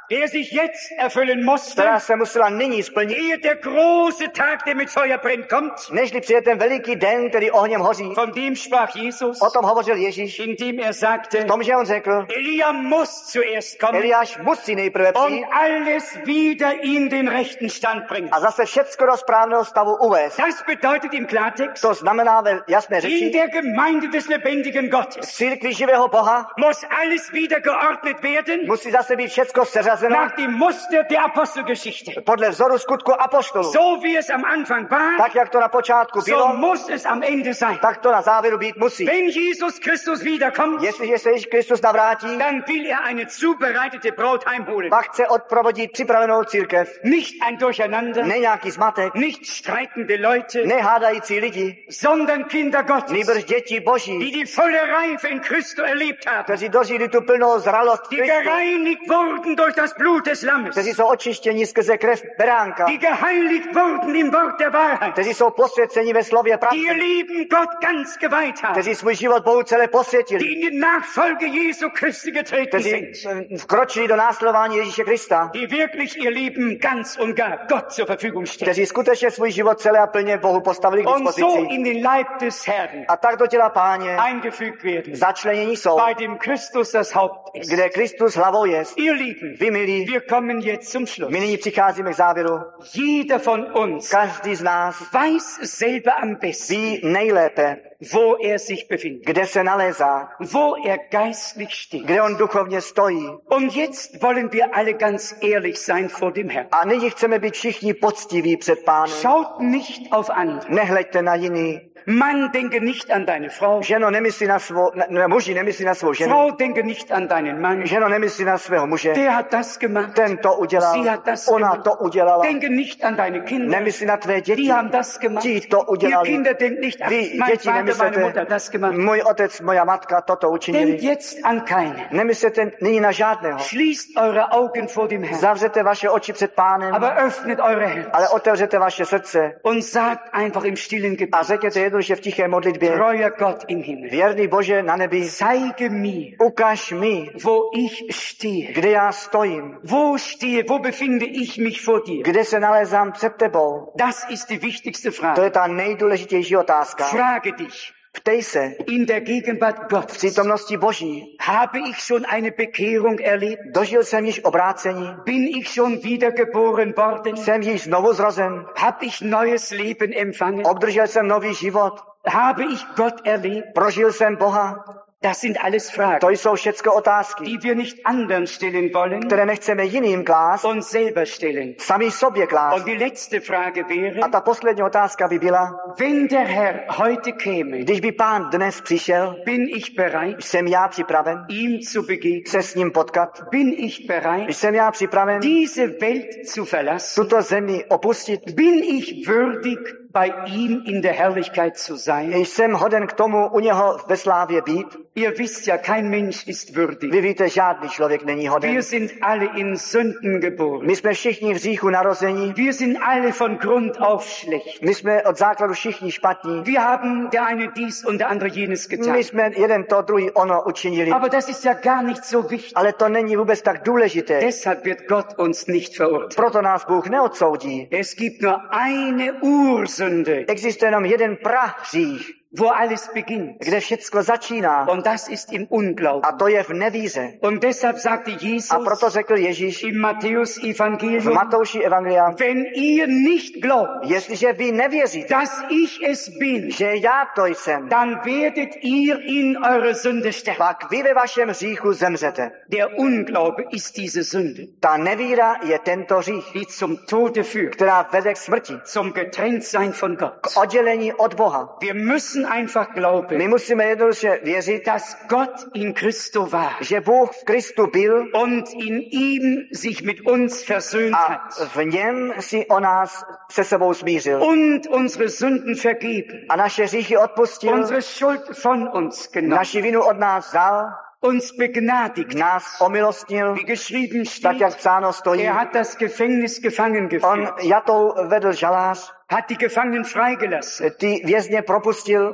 der sich jetzt erfüllen musste, která se musela nyní splnit, ehe der große Tag, der mit Feuer brennt, kommt. nežli přijde ten veliký den, který ohněm hoří. Von dem sprach Jesus, O tom hovořil Ježíš, indem er sagte, v tom, že on řekl, Elia muss zuerst kommen Eliáš musí nejprve und přijít alles wieder in den rechten Stand bringen. a zase všecko do správného stavu uvést. Das bedeutet im Klartext, To znamená ve jasné in řeči, der Gemeinde des lebendigen Gottes v církvi živého Boha muss alles wieder geordnet werden musí zase být všecko seřazeno nach dem Muster der Apostelgeschichte. podle vzoru skutku apoštolů. So wie es am Anfang war, Tak, jak to na počátku so bylo, muss es am Ende sein. tak to na závěru být musí. Wenn Jesus Christus wiederkommt, Jestliže se Ježíš Kristus navrátí, dann will er eine zubereitete Braut heimholen. pak chce odprovodit připravenou církev. Nicht ein Durcheinander, Ne nějaký zmatek, nicht streitende Leute, ne hádající lidi, sondern Kinder Gottes, nýbrž děti Boží, die die volle Reife in Christo erlebt haben, kteří dožili tu plnou zralost v die Kristu, gereinigt wurden durch das Blut des Lammes, kteří jsou očištěni skrze krev beránka, die geheiligt wurden im Wort der Wahrheit, kteří jsou posvěceni ve slově pravdy, die ihr Leben Gott ganz geweiht haben, kteří svůj život Bohu celé posvětili, die in die Nachfolge Jesu Christi getreten kteří sind, eh, vkročili do následování Ježíše Krista, die wirklich ihr Leben ganz und gar Gott zur Verfügung stellen kteří skutečně svůj život celé a plně Bohu postavili k und so dispozici in den Leib des Herrn a tak do těla Páně eingefügt werden, začlenění jsou, bei dem Christus das Haupt ist. kde Kristus hlavou je. Ihr Lieben, Vy, milí, wir kommen jetzt zum Schluss. my nyní přicházíme k závěru. Jeder von uns Každý z nás weiß selber am besten, ví nejlépe, wo er sich befindet, kde se nalézá, wo er geistlich steht. kde on duchovně stojí. Und jetzt wollen wir alle ganz ehrlich sein vor dem Herrn. A nyní chceme být všichni poctiví před Pánem. Schaut nicht auf andere. Nehleďte na jiný. Mann, denke nicht an deine Frau. Ženo, nemyslí na svou, ne, ne, muži, nemyslí na svou ženu. Frau, denke nicht an deinen Mann. Ženo, nemyslí na svého muže. Der hat das gemacht. Ten to udělal, Sie hat das ona gemacht. to udělala. Denke nicht an deine Kinder. Nemyslí na tvé děti. Die haben das gemacht. Ti to Ihr udělali. Kinder denkt nicht an Vy, mein děti, Vater, meine Mutter nemyslete, das gemacht. můj otec, moja matka toto Denkt učinili. jetzt an keinen. Nemyslete nyní na žádného. Schließt eure Augen vor dem Herrn. Zavřete vaše oči před Pánem, Aber öffnet eure Herzen ale otevřete vaše srdce und sagt einfach im stillen a Gebet, řekněte jednoduše v tiché modlitbě, treuer Gott im Himmel, věrný Bože na nebi, zeige mir, ukaž mi, wo ich stehe. kde já stojím, Wo stehe, wo befinde ich mich vor dir? kde se nalézám před tebou. Das ist die wichtigste To Frage. je ta nejdůležitější otázka. Frage dich, Ptej se, in der Gegenwart v Gottes, přítomnosti Boží, habe ich schon eine Bekehrung erlebt? dožil jsem již obrácení, Bin ich schon wiedergeboren worden? jsem již znovu zrozen, Habe ich neues Leben empfangen? obdržel jsem nový život, Habe ich Gott erlebt? prožil jsem Boha. Das sind alles Fragen, To jsou všecko otázky, die wir nicht anderen stellen wollen které nechceme jiným klást, und selber stellen. sami sobě klást. Und die letzte Frage A wäre, ta poslední otázka by byla, wenn der Herr heute käme, když by Pán dnes přišel, bin ich bereit, jsem já připraven ihm zu begegnen? se s ním potkat? Bin ich bereit, Jsem já připraven diese Welt zu verlassen? tuto zemi opustit? Bin ich würdig, bei ihm in der Herrlichkeit zu sein? Jsem hoden k tomu u něho ve slávě být? Ihr wisst ja, kein Mensch ist würdig. Vy víte, žádný člověk není hoden. Wir sind alle in Sünden geboren. My jsme všichni v hříchu narození. Wir sind alle von Grund auf schlecht. My jsme od základu všichni špatní. Wir haben der eine dies und der andere jenes getan. My jsme jeden to, druhý ono učinili. Aber das ist ja gar nicht so wichtig. Ale to není vůbec tak důležité. Deshalb wird Gott uns nicht verurteilen. Proto nás Bůh neodsoudí. Es gibt nur eine Ursünde, Existuje jenom jeden prahřích, wo alles beginnt. kde všecko začíná. Und das ist im Unglauben. A to je v nevíře. Und deshalb sagte Jesus A proto řekl Ježíš im Matthäus v Evangelium, Matouši Evangelia, wenn ihr nicht glaubt, jestliže vy nevěříte, dass ich es bin, že já to jsem, dann werdet ihr in eure Sünde sterben. pak vy ve vašem hříchu zemřete. Der Unglaube ist diese Sünde, Ta nevíra je tento hřích, die zum Tode führt, která vede k smrti, zum Getrenntsein von Gott. k oddělení od Boha. Wir müssen einfach glauben, My musíme jednoduše věřit, dass Gott in Christo war že Bůh v Kristu byl und in ihm sich mit uns versöhnt a hat v něm si o nás se sebou smířil und unsere Sünden vergeben, a naše hříchy odpustil, unsere Schuld von uns genommen, naši vinu od nás vzal, uns begnadigt, nás omilostnil, wie geschrieben tak jak steht. psáno stojí. Er hat das Gefängnis gefangen On geführt, jatou vedl žalář, hat die Gefangenen freigelassen, ty vězně propustil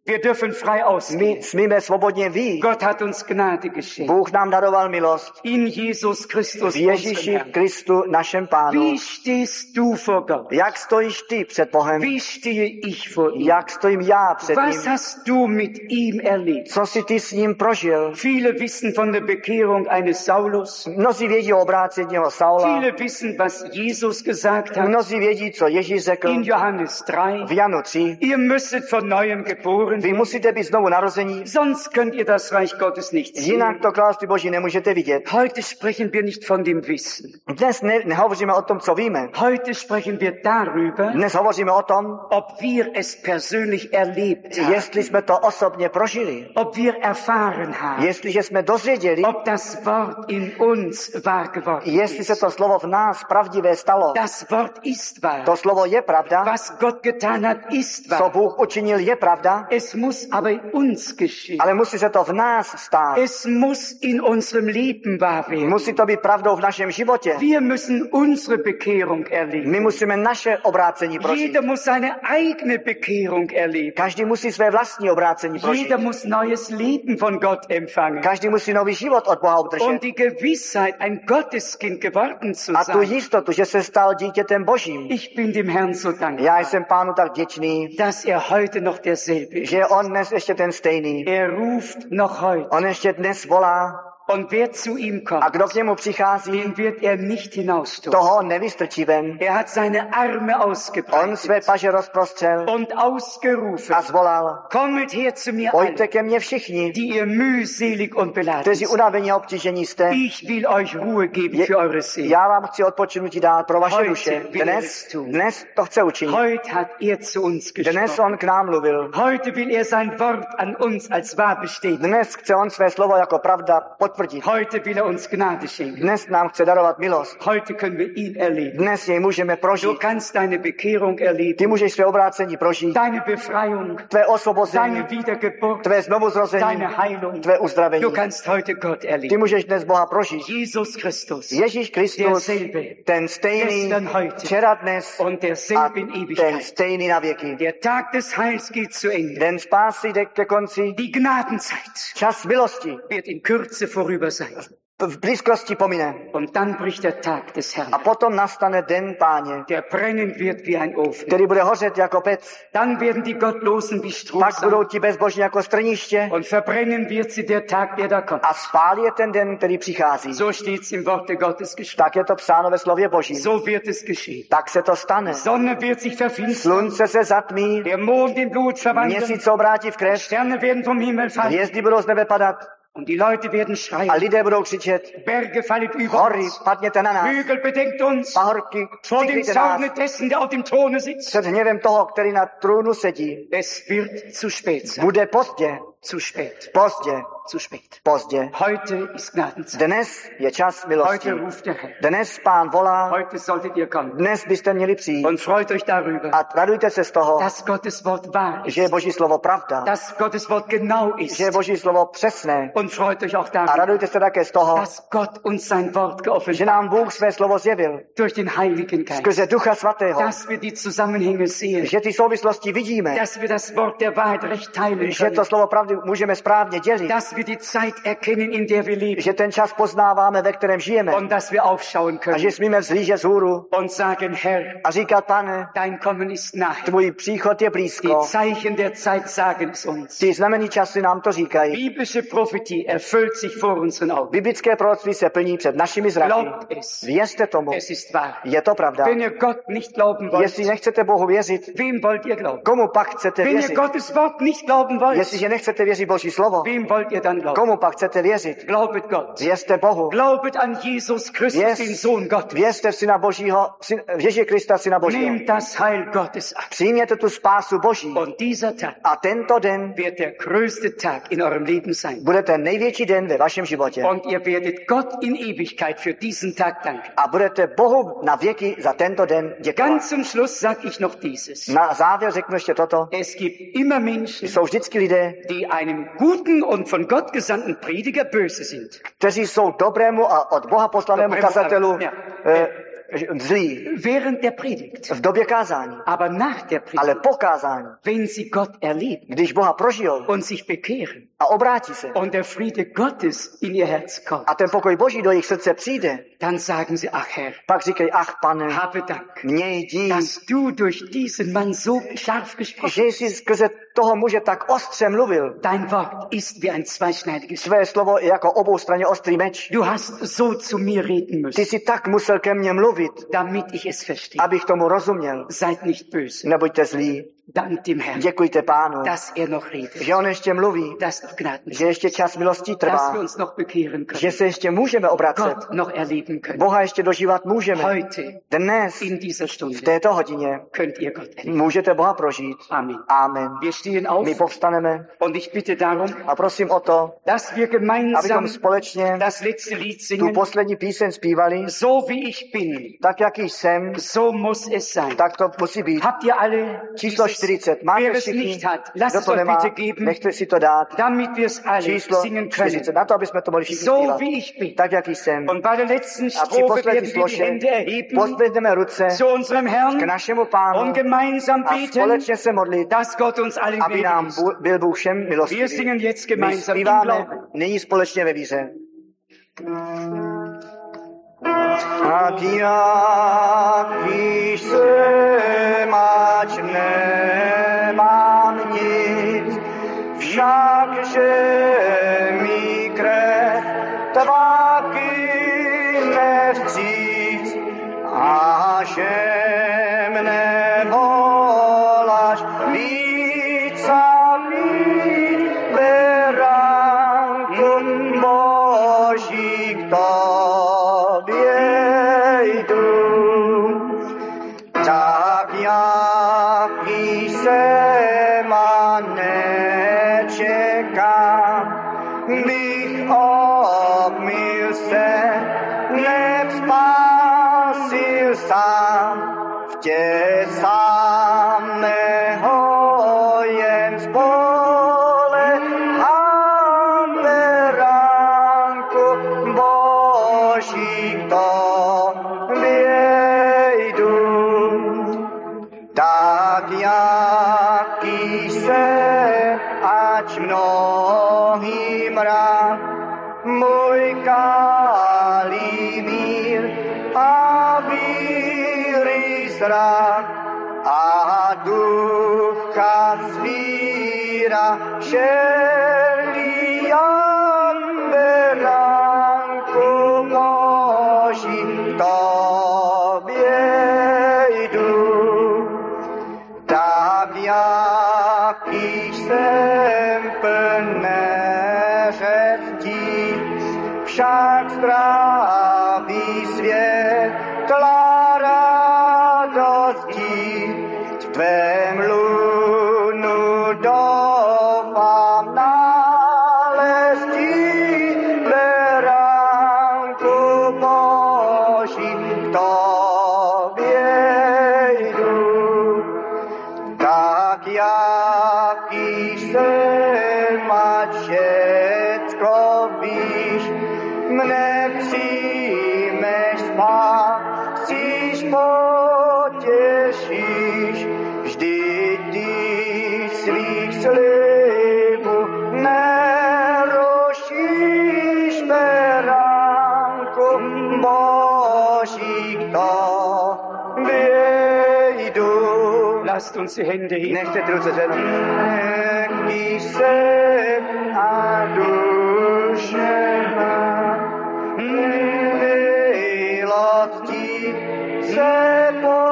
Wir dürfen frei ausgehen. My smíme svobodně vyjít. Gott hat uns Gnade geschenkt. Bůh nám daroval milost. In Jesus Christus, V Ježíši unserem Herrn. Kristu, našem Pánu. Wie stehst du vor Gott? Jak stojíš ty před Bohem? Wie stehe ich vor ihm? Jak stojím já před Was ním? hast du mit ihm erlebt? Co jsi ty s ním prožil? Viele wissen von der Bekehrung eines Saulus. Mnozí vědí o obrácení Saula. Viele wissen, was Jesus gesagt hat Mnozí vědí, co Ježíš řekl in Johannes drei. v Janu tři. Ihr müsstet von neuem geboren Vy werden, musíte být znovu narození, sonst könnt ihr das Reich Gottes nicht jinak sehen. to království Boží nemůžete vidět. Heute sprechen wir nicht von dem Wissen. Dnes ne, nehovoříme o tom, co víme. Heute sprechen wir darüber, Dnes hovoříme o tom, ob wir es persönlich erlebt haben, jestli jsme to osobně prožili. ob wir erfahren haben, Jestliže jsme dozvěděli, ob das Wort in uns wahr geworden jestli se ist. to slovo v nás pravdivé stalo. Das Wort ist wahr. To slovo je pravda. Was Gott getan hat, ist Co wahr. Bůh učinil, je pravda. Es muss aber in uns geschehen. Ale musí se to v nás stát. Es muss in unserem Leben wahr werden. Musí to být pravdou v našem životě. Wir müssen unsere Bekehrung erleben. My musíme naše obrácení prožít. Jeder muss seine eigene Bekehrung erleben. Každý musí své vlastní obrácení prožít. Jeder muss neues Leben von Gott empfangen. Každý musí nový život od Boha Und obdržet. die Gewissheit, ein Gotteskind geworden zu A tu sein. jistotu, že se stal dítětem Božím. Ich bin dem Herrn so Já dankbar, jsem Pánu tak vděčný, dass er heute noch derselbe ist. že je on dnes ještě ten stejný. Er ruft noch heute. On ještě dnes volá Und wer zu ihm a kommt, kdo k němu přichází, den wird er nicht hinausstoßen. toho nevystrčí ven. Er hat seine Arme On své ausgebreitet paže rozprostřel und ausgerufen. a zvolal, Kommet her zu mir pojďte alle, ke mně všichni, die ihr mühselig und beladen kteří seid. unavení a obtížení jste. Ich will euch Ruhe geben Je, für eure Seele. já vám chci odpočinutí dát pro vaše Heute duše. will er Dnes, es tun. dnes to chce učinit. Heute hat er zu uns Dnes gesprochen. on k nám mluvil. Heute will er sein Wort an uns als wahr bestätigen. Dnes chce on své slovo jako pravda potvrdit. Heute will er uns Gnade schenken. Dnes nám chce darovat milost. Heute können wir ihn erleben. Dnes jej můžeme Du prožít. kannst deine Bekehrung Ty erleben, můžeš své obrácení prožít. deine Befreiung, Tvé osvobození, deine Wiedergeburt, tvé znovuzrození, deine Heilung. tvé uzdravení. Du kannst heute Gott Ty erleben. můžeš dnes Boha prožít. Jesus Christus, Ježíš Kristus, derselbe, ten stejný, gestern, heute včera, dnes und a derselbe in ten Ewigkeit. stejný na věky. Der Tag des Heils geht zu Ende. Den spásy jde ke konci. Die Gnadenzeit Čas milosti wird in Kürze vorüber sein. v blízkosti pomine. Und dann bricht der Tag des Herrn, A potom nastane den Páně, der brennen wird wie ein Ofen. který bude hořet jako pec. Dann werden die Gottlosen wie Stroh Pak budou sein. ti bezbožní jako strniště Und verbrennen wird sie der Tag, der da kommt. a spálí je ten den, který přichází. So steht's im Worte Gottes geschrieben. Tak je to psáno ve slově Boží. So wird es geschehen. Tak se to stane. Sonne wird sich verfinstern, Slunce se zatmí, der Mond in Blut verwandeln, měsíc se obrátí v krev, Sterne werden vom Himmel fallen hvězdy budou z nebe padat und die Leute werden a schreien. lidé budou křičet, Berge fallen über hory, uns, padněte na nás, Hügel bedeckt uns, pahorky, vor dem přikryjte nás Zorne dessen, der auf dem Throne sitzt. před hněvem toho, který na trůnu sedí. Es wird zu spät sein. Bude pozdě, Zu spät. pozdě, Zu spät. pozdě. Heute ist Gnadenzeit. Dnes je čas milosti. Heute ruft der Herr. Dnes Pán volá, Heute solltet ihr kommen. dnes byste měli přijít Und freut euch darüber, a radujte se z toho, dass Gottes Wort wahr že je ist. Boží slovo pravda, Dass Gottes Wort genau ist. že je Boží slovo přesné. Und freut euch auch A darüber, radujte se také z toho, dass Gott uns sein Wort že geoffenbart nám Bůh své slovo zjevil durch den Heiligen Geist. skrze Ducha Svatého, Dass wir die Zusammenhänge sehen. že ty souvislosti vidíme, Dass wir das Wort der Wahrheit recht teilen že können. to slovo pravdy můžeme správně dělit, Dass wir die Zeit erkennen, in der wir leben. že ten čas poznáváme, ve kterém žijeme Und dass wir aufschauen a können že smíme vzlížet z hůru und sagen, Herr, a říkat, Pane, dein Kommen ist nahe. tvůj příchod je Die blízko. Zeichen der Zeit sagen es uns. Ty znamení časy nám to říkají. Biblische Prophetie erfüllt sich vor unseren Augen. Biblické proroctví se plní před našimi zraky. Glaubt es. Věřte tomu. Es ist wahr. Je to pravda. Wenn ihr Gott nicht glauben wollt, Jestli nechcete Bohu věřit, wem wollt ihr glauben? komu pak chcete Wenn ihr věřit? Gottes Wort nicht glauben wollt, Jestliže nechcete věřit Boží slovo, wem wollt ihr dann glauben? komu pak chcete věřit? Glaubet Gott. Věřte Bohu. Glaubet an Jesus Christus, Věř- den Sohn Gottes. Věřte v Syna Božího, syn, v Ježíše Krista, Syna Božího. Nehmt das Heil Gottes an. Přijměte tu spásu Boží. Und dieser Tag A tento den wird der größte Tag in eurem Leben sein. bude ten největší den ve vašem životě. Und ihr werdet Gott in Ewigkeit für diesen Tag danken. A budete Bohu na věky za tento den děkovat. Ganz zum Schluss sage ich noch dieses. Na závěr řeknu ještě toto. Es gibt immer Menschen, Jsou vždycky lidé, die einem guten und von Gott gesandten Prediger böse sind. kteří jsou dobrému a od Boha poslanému Dobrému, kazatelu ja. eh, zlý während der Predigt, v době kázání, aber nach der ale Predigt, po kázání, wenn sie Gott erleben když Boha prožijou und sich bekehren a obrátí se und der Friede Gottes in ihr Herz kommt, a ten pokoj Boží do jejich srdce přijde, dann sagen sie, ach Herr, pak říkají, ach Pane, habe Dank, měj dík, dass du durch diesen Mann so scharf gesprochen že jsi skrze toho muže tak ostře mluvil. Dein Wort ist wie ein zweischneidiges Schwert. Své slovo je jako oboustranně ostrý meč. Du hast so zu mir reden Ty müssen, si tak musel ke mně mluvit, damit ich es verstehe. abych tomu rozuměl. Seid nicht böse. Nebuďte zlí. Dank dem Herrn, Děkujte Pánu, dass er noch redet, že on ještě mluví, dass noch Gnaden že ještě čas milostí dass wir trvá, uns noch bekehren können, že se ještě můžeme obracet. Gott noch erleben können. Boha ještě dožívat můžeme. Heute, Dnes, in dieser v Stunde, této hodině, könnt ihr Gott erleben. můžete Boha prožít. Amen. Amen. Wir stehen auf My povstaneme und ich bitte darum, a prosím o to, dass wir gemeinsam abychom společně das letzte Lied tu singen. poslední píseň zpívali, So wie ich bin, tak jak jsem, so muss es sein. tak to musí být. Habt ihr alle Číslo dieses, čtyřicet. Máte wer es všichni, nicht hat, lasst kdo es to euch nemá, bitte geben, nechte si to dát. damit wir es alle Číslo singen können. čtyřicet. Na to, aby jsme to mohli všichni So zpívat. wie ich bin. Tak jak jsem. Und bei der letzten A při Strophe poslední werden wir die sloše Hände erheben pozvedneme ruce zu unserem k Herrn našemu Pánu und gemeinsam a beten, společně se modlit, dass Gott uns allen aby nám gnädig ist. byl Bůh všem Wir milostivý. singen jetzt My gemeinsam im zpíváme Glauben. nyní společně ve víře. Tak jak jsem, ať nemám nic, však že mi krev tváky nevstříc a že mne voláš víc a víc beránku Boží k tobě jdu. Tak jak jsem a nečekám, bych obmyl se, nevzpasil sám, v tě samého jen spolehám, beránku Boží k tobě jdu. Tak jaký jsem, ať mnohým rád, můj kalý mír a víry zrak a ducha svíra šelí jan beránku Boží k tobě jdu. Tak jaký jsem plné řechtí, však zdravý světla radostí, v tvém lunu doufám naleztí, beránku Boží k tobě jdu. Tak jaký jsem, ať všecko víš, mne přijmeš spásíš, potěšíš, vždy ty svých slibů nerušíš, beránku Boží k tobě jdu. Lasst uns die Hände heben. Nechte ty ruce zvednout. Nekdy jsem a duše má, milostí se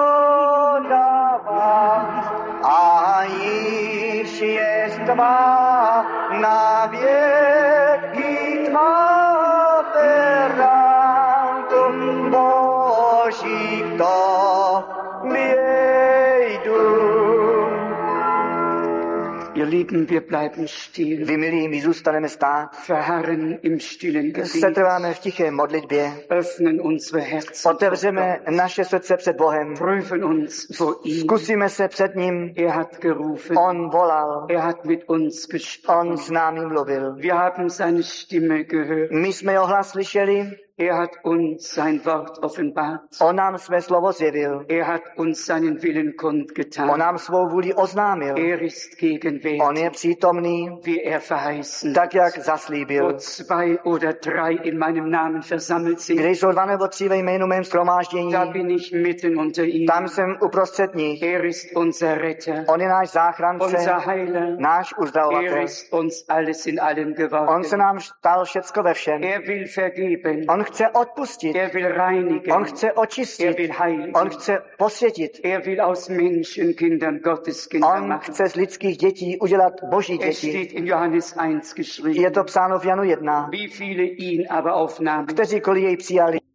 podává a již je tvá na věky tvá, beránku Boží k tobě jdu. Ihr Lieben, wir bleiben still, Vy, milí, my zůstaneme stát, verharren im stillen Gebet, setrváme v tiché modlitbě, öffnen unsere Herzen, otevřeme naše srdce před Bohem, prüfen uns vor ihm. zkusíme se před ním, Er hat gerufen, on volal, er hat mit uns gesprochen. on s námi mluvil. Wir haben seine Stimme gehört. My jsme jeho hlas slyšeli, Er hat uns sein Wort offenbart. On nám své slovo zjevil. Er hat uns seinen Willen kundgetan. On nám svou vůli oznámil. Er ist gegenwärtig. On je přítomný, wie er verheißen. tak jak Wo zaslíbil. zwei oder drei in meinem Namen versammelt sind, Kde jsou dva nebo tři ve jménu mém shromáždění, da bin ich mitten unter ihnen. tam jsem uprostřed nich. Er ist unser Retter, On je náš unser záchránce, Heiler. náš Er uzdravovatel. ist uns alles in allem On geworden. se nám stal všecko ve všem. Er will vergeben. On chce odpustit. Er will reinigen. On chce Er očistit. will heiligen. On chce posvětit. Er will aus Menschen Kindern Gottes Kinder On machen. chce z lidských dětí udělat boží Es děti. steht in Johannes eins Je geschrieben. to psáno v Janu jedna. Wie viele ihn aber aufnahmen, Kteří koli jej přijali,